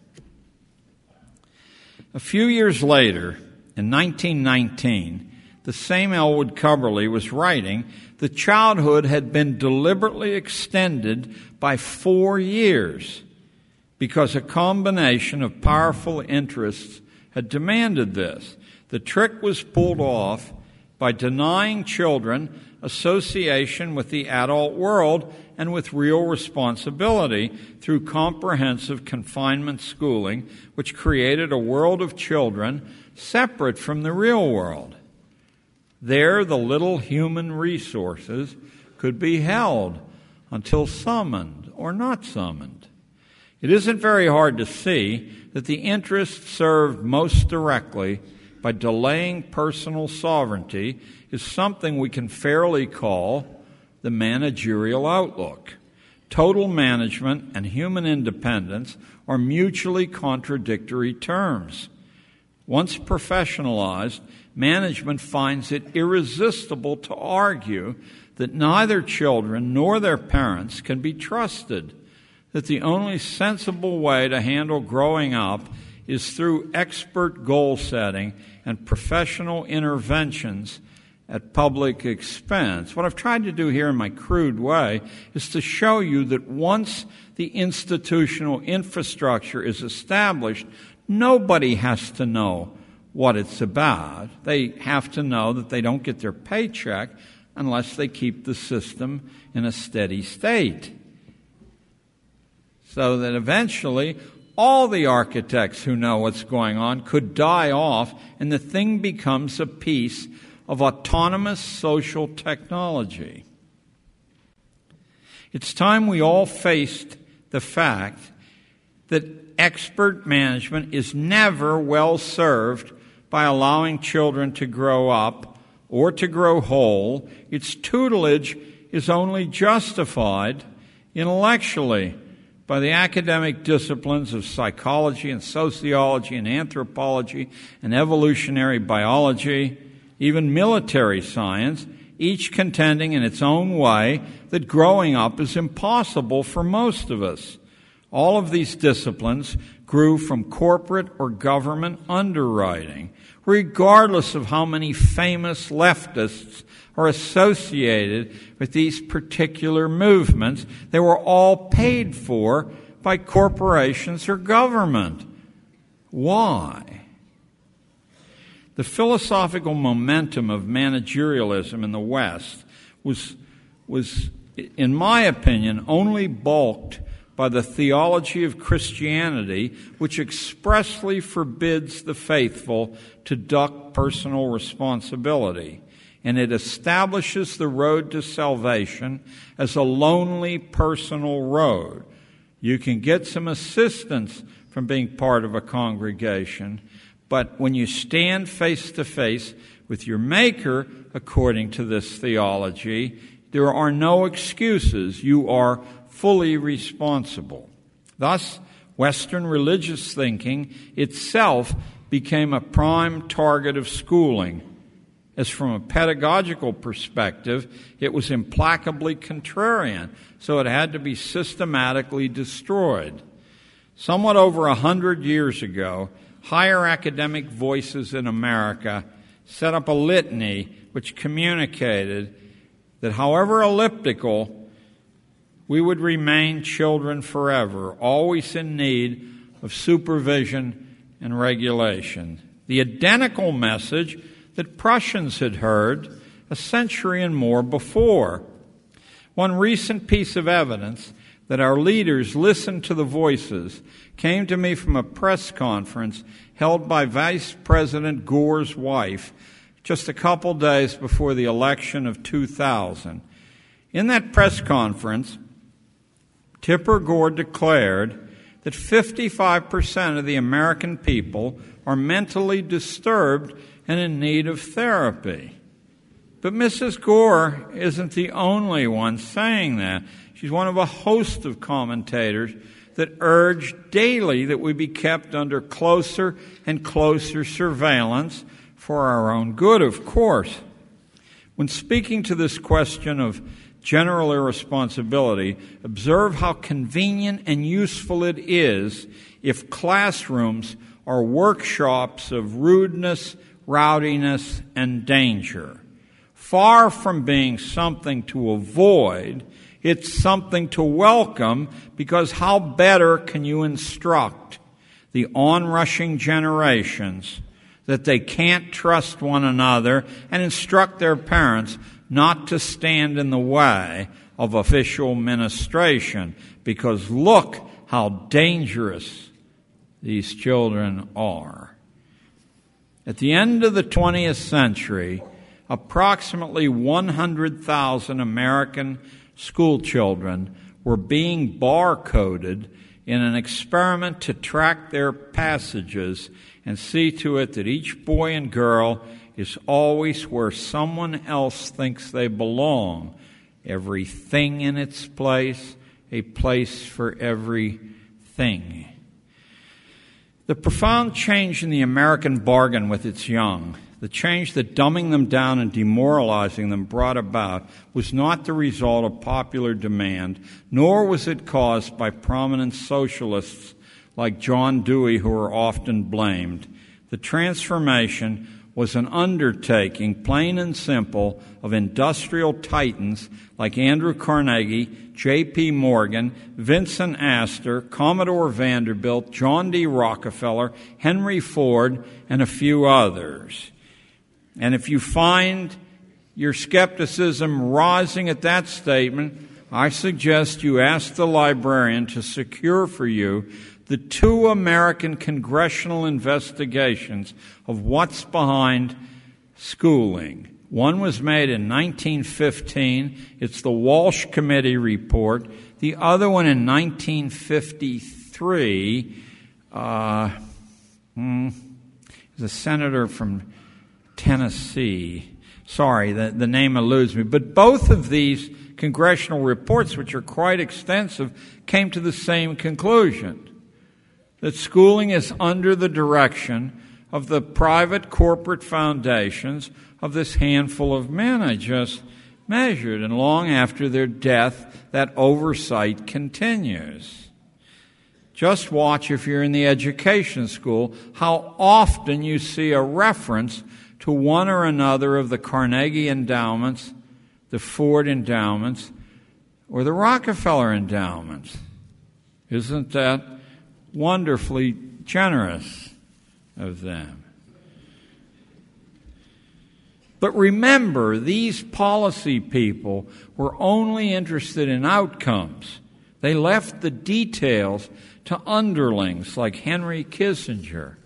A few years later, in 1919, the same Elwood Cubberley was writing that childhood had been deliberately extended by 4 years because a combination of powerful interests had demanded this. The trick was pulled off by denying children association with the adult world and with real responsibility through comprehensive confinement schooling, which created a world of children separate from the real world. There, the little human resources could be held until summoned or not summoned. It isn't very hard to see that the interest served most directly by delaying personal sovereignty is something we can fairly call the managerial outlook. Total management and human independence are mutually contradictory terms. Once professionalized, management finds it irresistible to argue that neither children nor their parents can be trusted, that the only sensible way to handle growing up is through expert goal setting and professional interventions at public expense. What I've tried to do here in my crude way is to show you that once the institutional infrastructure is established, nobody has to know what it's about. They have to know that they don't get their paycheck unless they keep the system in a steady state. So that eventually all the architects who know what's going on could die off and the thing becomes a piece of autonomous social technology. It's time we all faced the fact that expert management is never well served by allowing children to grow up or to grow whole. Its tutelage is only justified intellectually by the academic disciplines of psychology and sociology and anthropology and evolutionary biology, even military science, each contending in its own way that growing up is impossible for most of us. All of these disciplines grew from corporate or government underwriting, regardless of how many famous leftists are associated with these particular movements. They were all paid for by corporations or government. Why? The philosophical momentum of managerialism in the West was, in my opinion, only balked by the theology of Christianity, which expressly forbids the faithful to duck personal responsibility. And it establishes the road to salvation as a lonely personal road. You can get some assistance from being part of a congregation, but when you stand face to face with your Maker, according to this theology, there are no excuses. You are fully responsible. Thus, Western religious thinking itself became a prime target of schooling, as from a pedagogical perspective, it was implacably contrarian, so it had to be systematically destroyed. Somewhat over 100 years ago, higher academic voices in America set up a litany which communicated that however elliptical, we would remain children forever, always in need of supervision and regulation. The identical message that Prussians had heard a century and more before. One recent piece of evidence that our leaders listened to the voices came to me from a press conference held by Vice President Gore's wife just a couple days before the election of 2000. In that press conference, Tipper Gore declared that 55% of the American people are mentally disturbed and in need of therapy. But Mrs. Gore isn't the only one saying that. She's one of a host of commentators that urge daily that we be kept under closer and closer surveillance for our own good, of course. When speaking to this question of general irresponsibility, observe how convenient and useful it is if classrooms are workshops of rudeness, rowdiness, and danger. Far from being something to avoid, it's something to welcome, because how better can you instruct the onrushing generations that they can't trust one another and instruct their parents not to stand in the way of official ministration, because look how dangerous these children are. At the end of the 20th century, approximately 100,000 American school children were being barcoded in an experiment to track their passages and see to it that each boy and girl is always where someone else thinks they belong. Everything in its place, a place for everything. The profound change in the American bargain with its young, the change that dumbing them down and demoralizing them brought about, was not the result of popular demand, nor was it caused by prominent socialists like John Dewey, who are often blamed. The transformation was an undertaking, plain and simple, of industrial titans like Andrew Carnegie, J.P. Morgan, Vincent Astor, Commodore Vanderbilt, John D. Rockefeller, Henry Ford, and a few others. And if you find your skepticism rising at that statement, I suggest you ask the librarian to secure for you the 2 American congressional investigations of what's behind schooling. One was made in 1915. It's the Walsh Committee report. The other one in 1953 is a senator from Tennessee. Sorry, the name eludes me. But both of these congressional reports, which are quite extensive, came to the same conclusion, that schooling is under the direction of the private corporate foundations of this handful of men I just measured. And long after their death, that oversight continues. Just watch, if you're in the education school, how often you see a reference to one or another of the Carnegie endowments, the Ford endowments, or the Rockefeller endowments. Isn't that wonderfully generous of them? But remember, these policy people were only interested in outcomes. They left the details to underlings like Henry Kissinger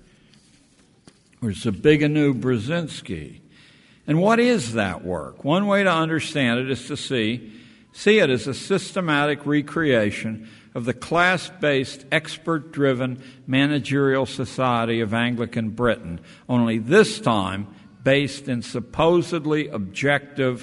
or Zbigniew Brzezinski. And what is that work? One way to understand it is to see it as a systematic recreation of the class-based, expert-driven managerial society of Anglican Britain, only this time based in supposedly objective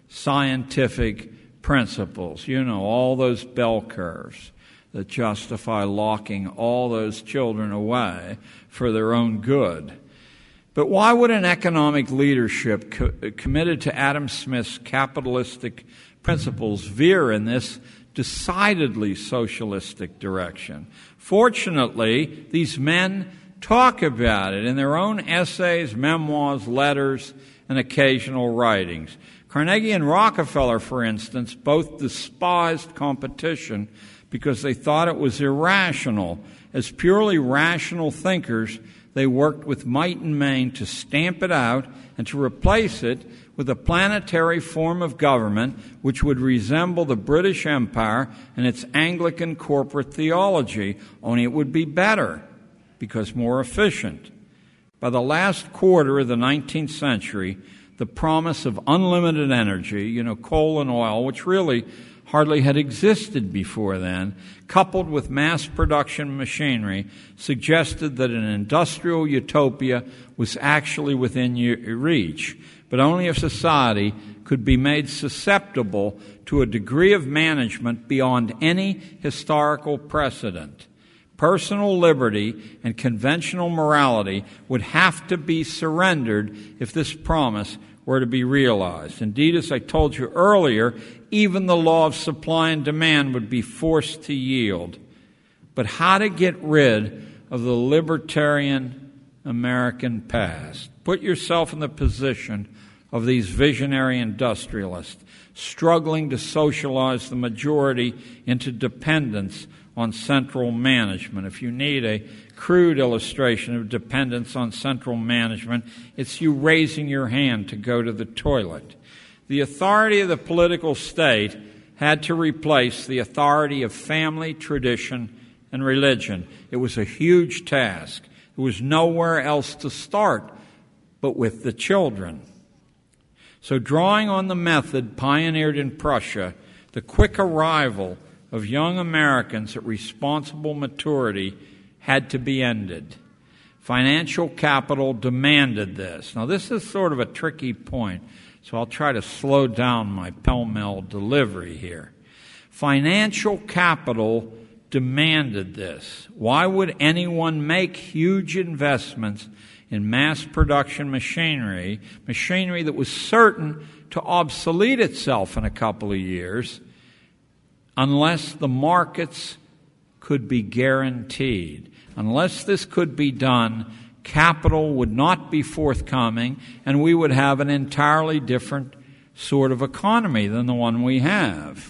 scientific principles. You know, all those bell curves that justify locking all those children away for their own good. But why would an economic leadership committed to Adam Smith's capitalistic principles veer in this decidedly socialistic direction? Fortunately, these men talk about it in their own essays, memoirs, letters, and occasional writings. Carnegie and Rockefeller, for instance, both despised competition because they thought it was irrational. As purely rational thinkers, they worked with might and main to stamp it out and to replace it with a planetary form of government which would resemble the British Empire and its Anglican corporate theology, only it would be better because more efficient. By the last quarter of the 19th century, the promise of unlimited energy, coal and oil, which really hardly had existed before then, coupled with mass production machinery, suggested that an industrial utopia was actually within reach, but only if society could be made susceptible to a degree of management beyond any historical precedent. Personal liberty and conventional morality would have to be surrendered if this promise were to be realized. Indeed, as I told you earlier, even the law of supply and demand would be forced to yield. But how to get rid of the libertarian American past? Put yourself in the position of these visionary industrialists struggling to socialize the majority into dependence on central management. If you need a crude illustration of dependence on central management, it's you raising your hand to go to the toilet. The authority of the political state had to replace the authority of family, tradition, and religion. It was a huge task. There was nowhere else to start but with the children. So drawing on the method pioneered in Prussia, the quick arrival of young Americans at responsible maturity had to be ended. Financial capital demanded this. Now, this is sort of a tricky point, so I'll try to slow down my pell-mell delivery here. Financial capital demanded this. Why would anyone make huge investments in mass production machinery that was certain to obsolete itself in a couple of years, unless the markets could be guaranteed? Unless this could be done, capital would not be forthcoming, and we would have an entirely different sort of economy than the one we have.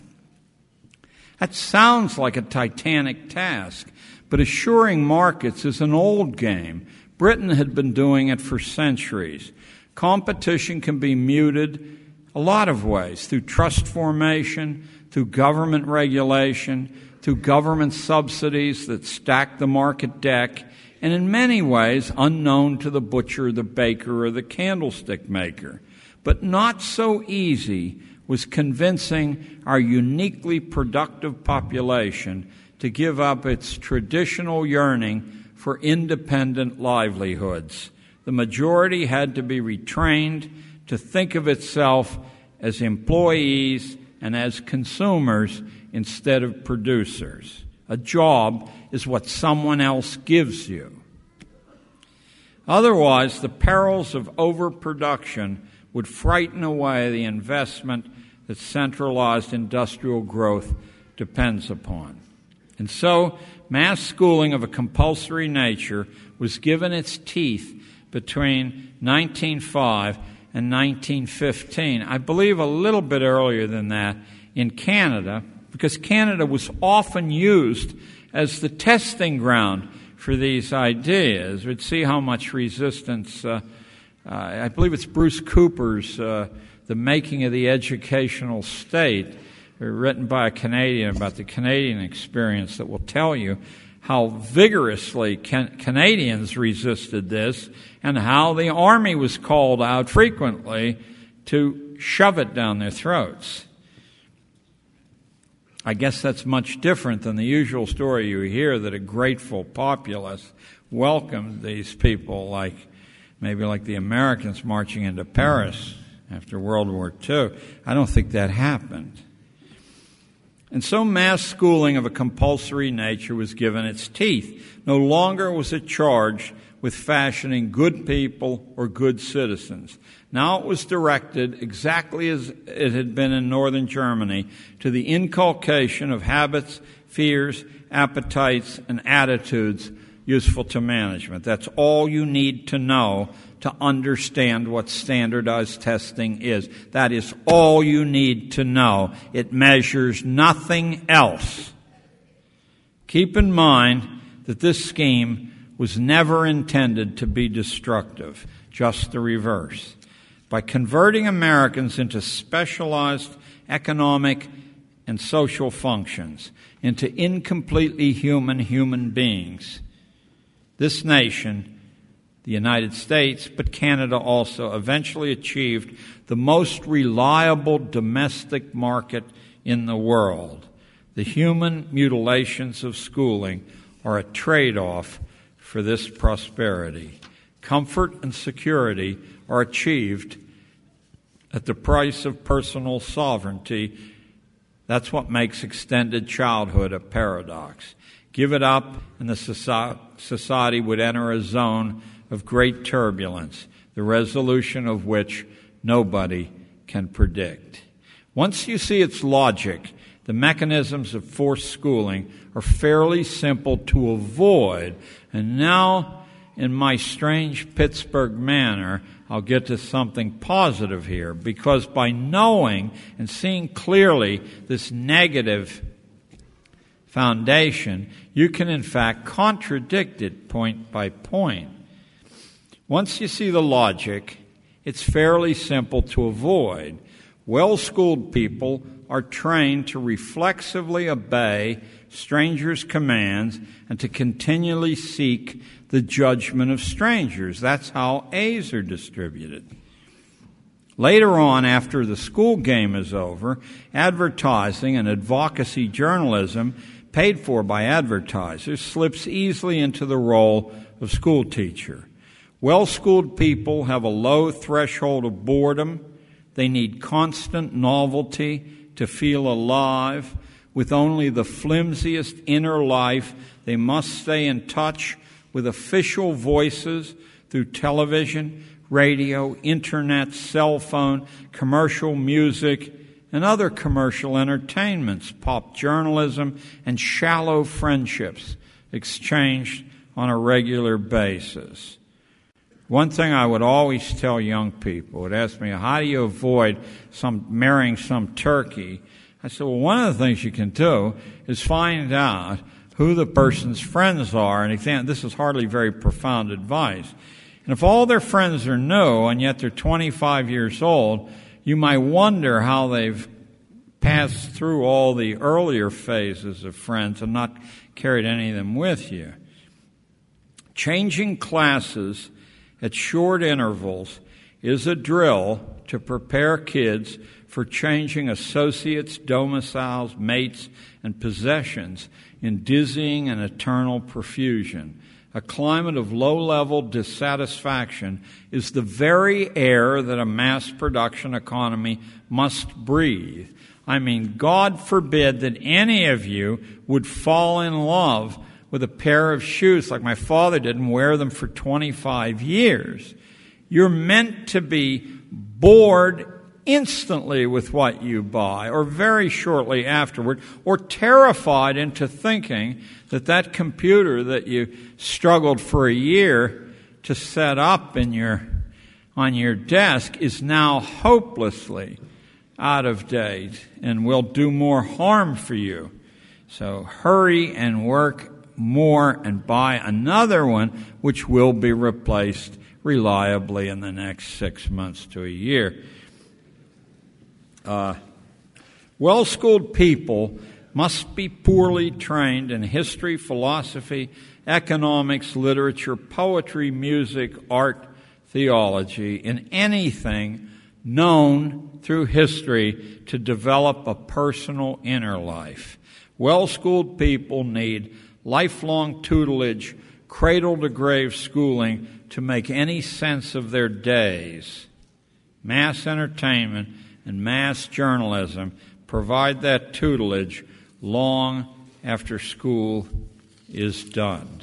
That sounds like a titanic task, but assuring markets is an old game. Britain had been doing it for centuries. Competition can be muted a lot of ways, through trust formation, through government regulation, through government subsidies that stack the market deck, and in many ways unknown to the butcher, the baker, or the candlestick maker. but not so easy was convincing our uniquely productive population to give up its traditional yearning for independent livelihoods. The majority had to be retrained to think of itself as employees and as consumers instead of producers. A job is what someone else gives you. Otherwise, the perils of overproduction would frighten away the investment that centralized industrial growth depends upon. And so, mass schooling of a compulsory nature was given its teeth between 1905 and 1915. I believe a little bit earlier than that in Canada, because Canada was often used as the testing ground for these ideas. We'd see how much resistance, I believe it's Bruce Cooper's The Making of the Educational State, written by a Canadian about the Canadian experience, that will tell you how vigorously Canadians resisted this and how the Army was called out frequently to shove it down their throats. I guess that's much different than the usual story you hear that a grateful populace welcomed these people like the Americans marching into Paris after World War II. I don't think that happened. And so mass schooling of a compulsory nature was given its teeth. No longer was it charged with fashioning good people or good citizens. Now it was directed, exactly as it had been in northern Germany, to the inculcation of habits, fears, appetites, and attitudes useful to management. That's all you need to know to understand what standardized testing is. That is all you need to know. It measures nothing else. Keep in mind that this scheme was never intended to be destructive, just the reverse. By converting Americans into specialized economic and social functions, into incompletely human beings, this nation, the United States, but Canada also, eventually achieved the most reliable domestic market in the world. The human mutilations of schooling are a trade-off for this prosperity. Comfort and security are achieved at the price of personal sovereignty. That's what makes extended childhood a paradox. Give it up, and the society would enter a zone of great turbulence, the resolution of which nobody can predict. Once you see its logic, the mechanisms of forced schooling are fairly simple to avoid. And now, in my strange Pittsburgh manner, I'll get to something positive here, because by knowing and seeing clearly this negative foundation, you can in fact contradict it point by point. Once you see the logic, it's fairly simple to avoid. Well-schooled people are trained to reflexively obey strangers' commands and to continually seek the judgment of strangers. That's how A's are distributed. Later on, after the school game is over, advertising and advocacy journalism paid for by advertisers slips easily into the role of school teacher. Well-schooled people have a low threshold of boredom. They need constant novelty to feel alive. With only the flimsiest inner life, they must stay in touch with official voices through television, radio, internet, cell phone, commercial music, and other commercial entertainments, pop journalism, and shallow friendships exchanged on a regular basis. One thing I would always tell young people would ask me, how do you avoid marrying some turkey? I said, well, one of the things you can do is find out who the person's friends are. And this is hardly very profound advice. And if all their friends are new and yet they're 25 years old, you might wonder how they've passed through all the earlier phases of friends and not carried any of them with you. Changing classes at short intervals is a drill to prepare kids for changing associates, domiciles, mates, and possessions in dizzying and eternal profusion. A climate of low-level dissatisfaction is the very air that a mass production economy must breathe. I mean, God forbid that any of you would fall in love with a pair of shoes like my father did and wear them for 25 years. You're meant to be bored instantly with what you buy, or very shortly afterward, or terrified into thinking that that computer that you struggled for a year to set up on your desk is now hopelessly out of date and will do more harm for you. So hurry and work more and buy another one which will be replaced reliably in the next 6 months to a year. Well-schooled people must be poorly trained in history, philosophy, economics, literature, poetry, music, art, theology, in anything known through history to develop a personal inner life. Well-schooled people need lifelong tutelage, cradle-to-grave schooling to make any sense of their days. Mass entertainment and mass journalism provide that tutelage long after school is done.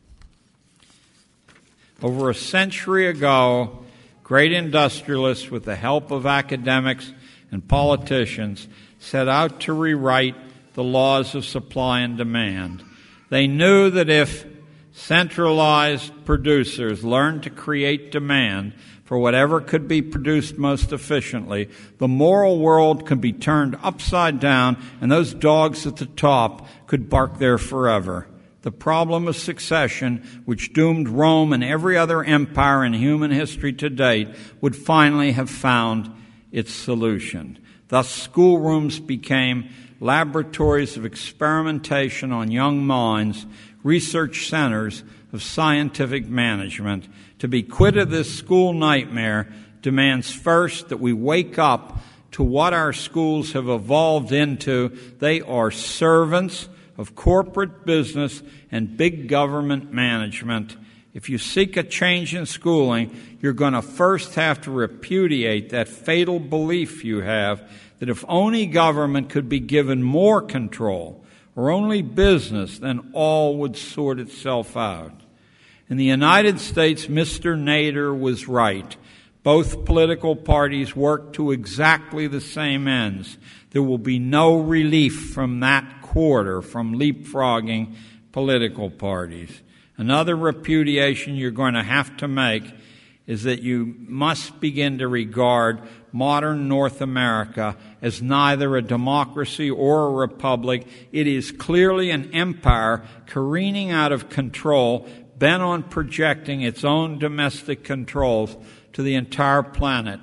Over a century ago, great industrialists, with the help of academics and politicians, set out to rewrite the laws of supply and demand. They knew that if centralized producers learned to create demand for whatever could be produced most efficiently, the moral world could be turned upside down, and those dogs at the top could bark there forever. The problem of succession, which doomed Rome and every other empire in human history to date, would finally have found its solution. Thus, schoolrooms became laboratories of experimentation on young minds, research centers of scientific management. To be quit of this school nightmare demands first that we wake up to what our schools have evolved into. They are servants of corporate business and big government management. If you seek a change in schooling, you're going to first have to repudiate that fatal belief you have that if only government could be given more control, or only business, then all would sort itself out. In the United States, Mr. Nader was right. Both political parties work to exactly the same ends. There will be no relief from that quarter, from leapfrogging political parties. Another repudiation you're going to have to make is that you must begin to regard modern North America as neither a democracy or a republic. It is clearly an empire careening out of control, bent on projecting its own domestic controls to the entire planet.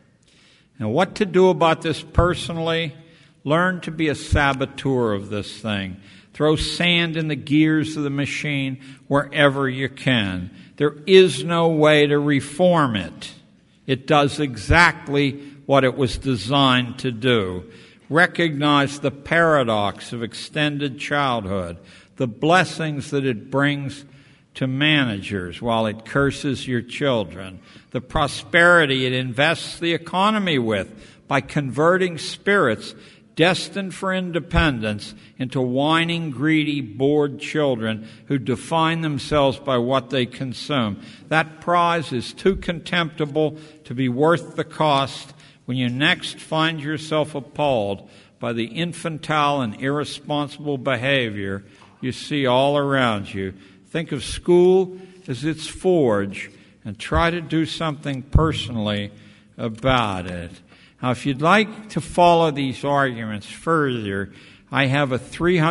Now, what to do about this personally? Learn to be a saboteur of this thing. Throw sand in the gears of the machine wherever you can. There is no way to reform it. It does exactly what it was designed to do. Recognize the paradox of extended childhood, the blessings that it brings to managers while it curses your children, the prosperity it invests the economy with by converting spirits destined for independence into whining, greedy, bored children who define themselves by what they consume. That prize is too contemptible to be worth the cost when you next find yourself appalled by the infantile and irresponsible behavior you see all around you. Think of school as its forge and try to do something personally about it. Now, if you'd like to follow these arguments further, I have a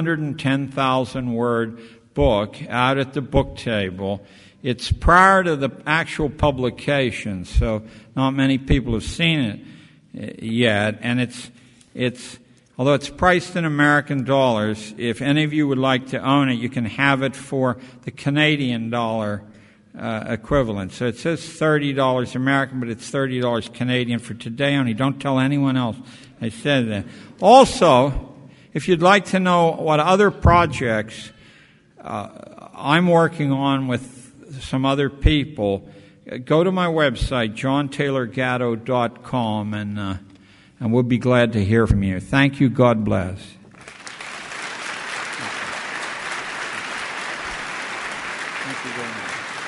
310,000-word book out at the book table. It's prior to the actual publication, so not many people have seen it yet. And it's although it's priced in American dollars, if any of you would like to own it, you can have it for the Canadian dollar equivalent. So it says $30 American, but it's $30 Canadian for today only. Don't tell anyone else I said that. Also, if you'd like to know what other projects I'm working on with some other people, go to my website, johntaylorgatto.com, and we'll be glad to hear from you. Thank you. God bless. Thank you very much.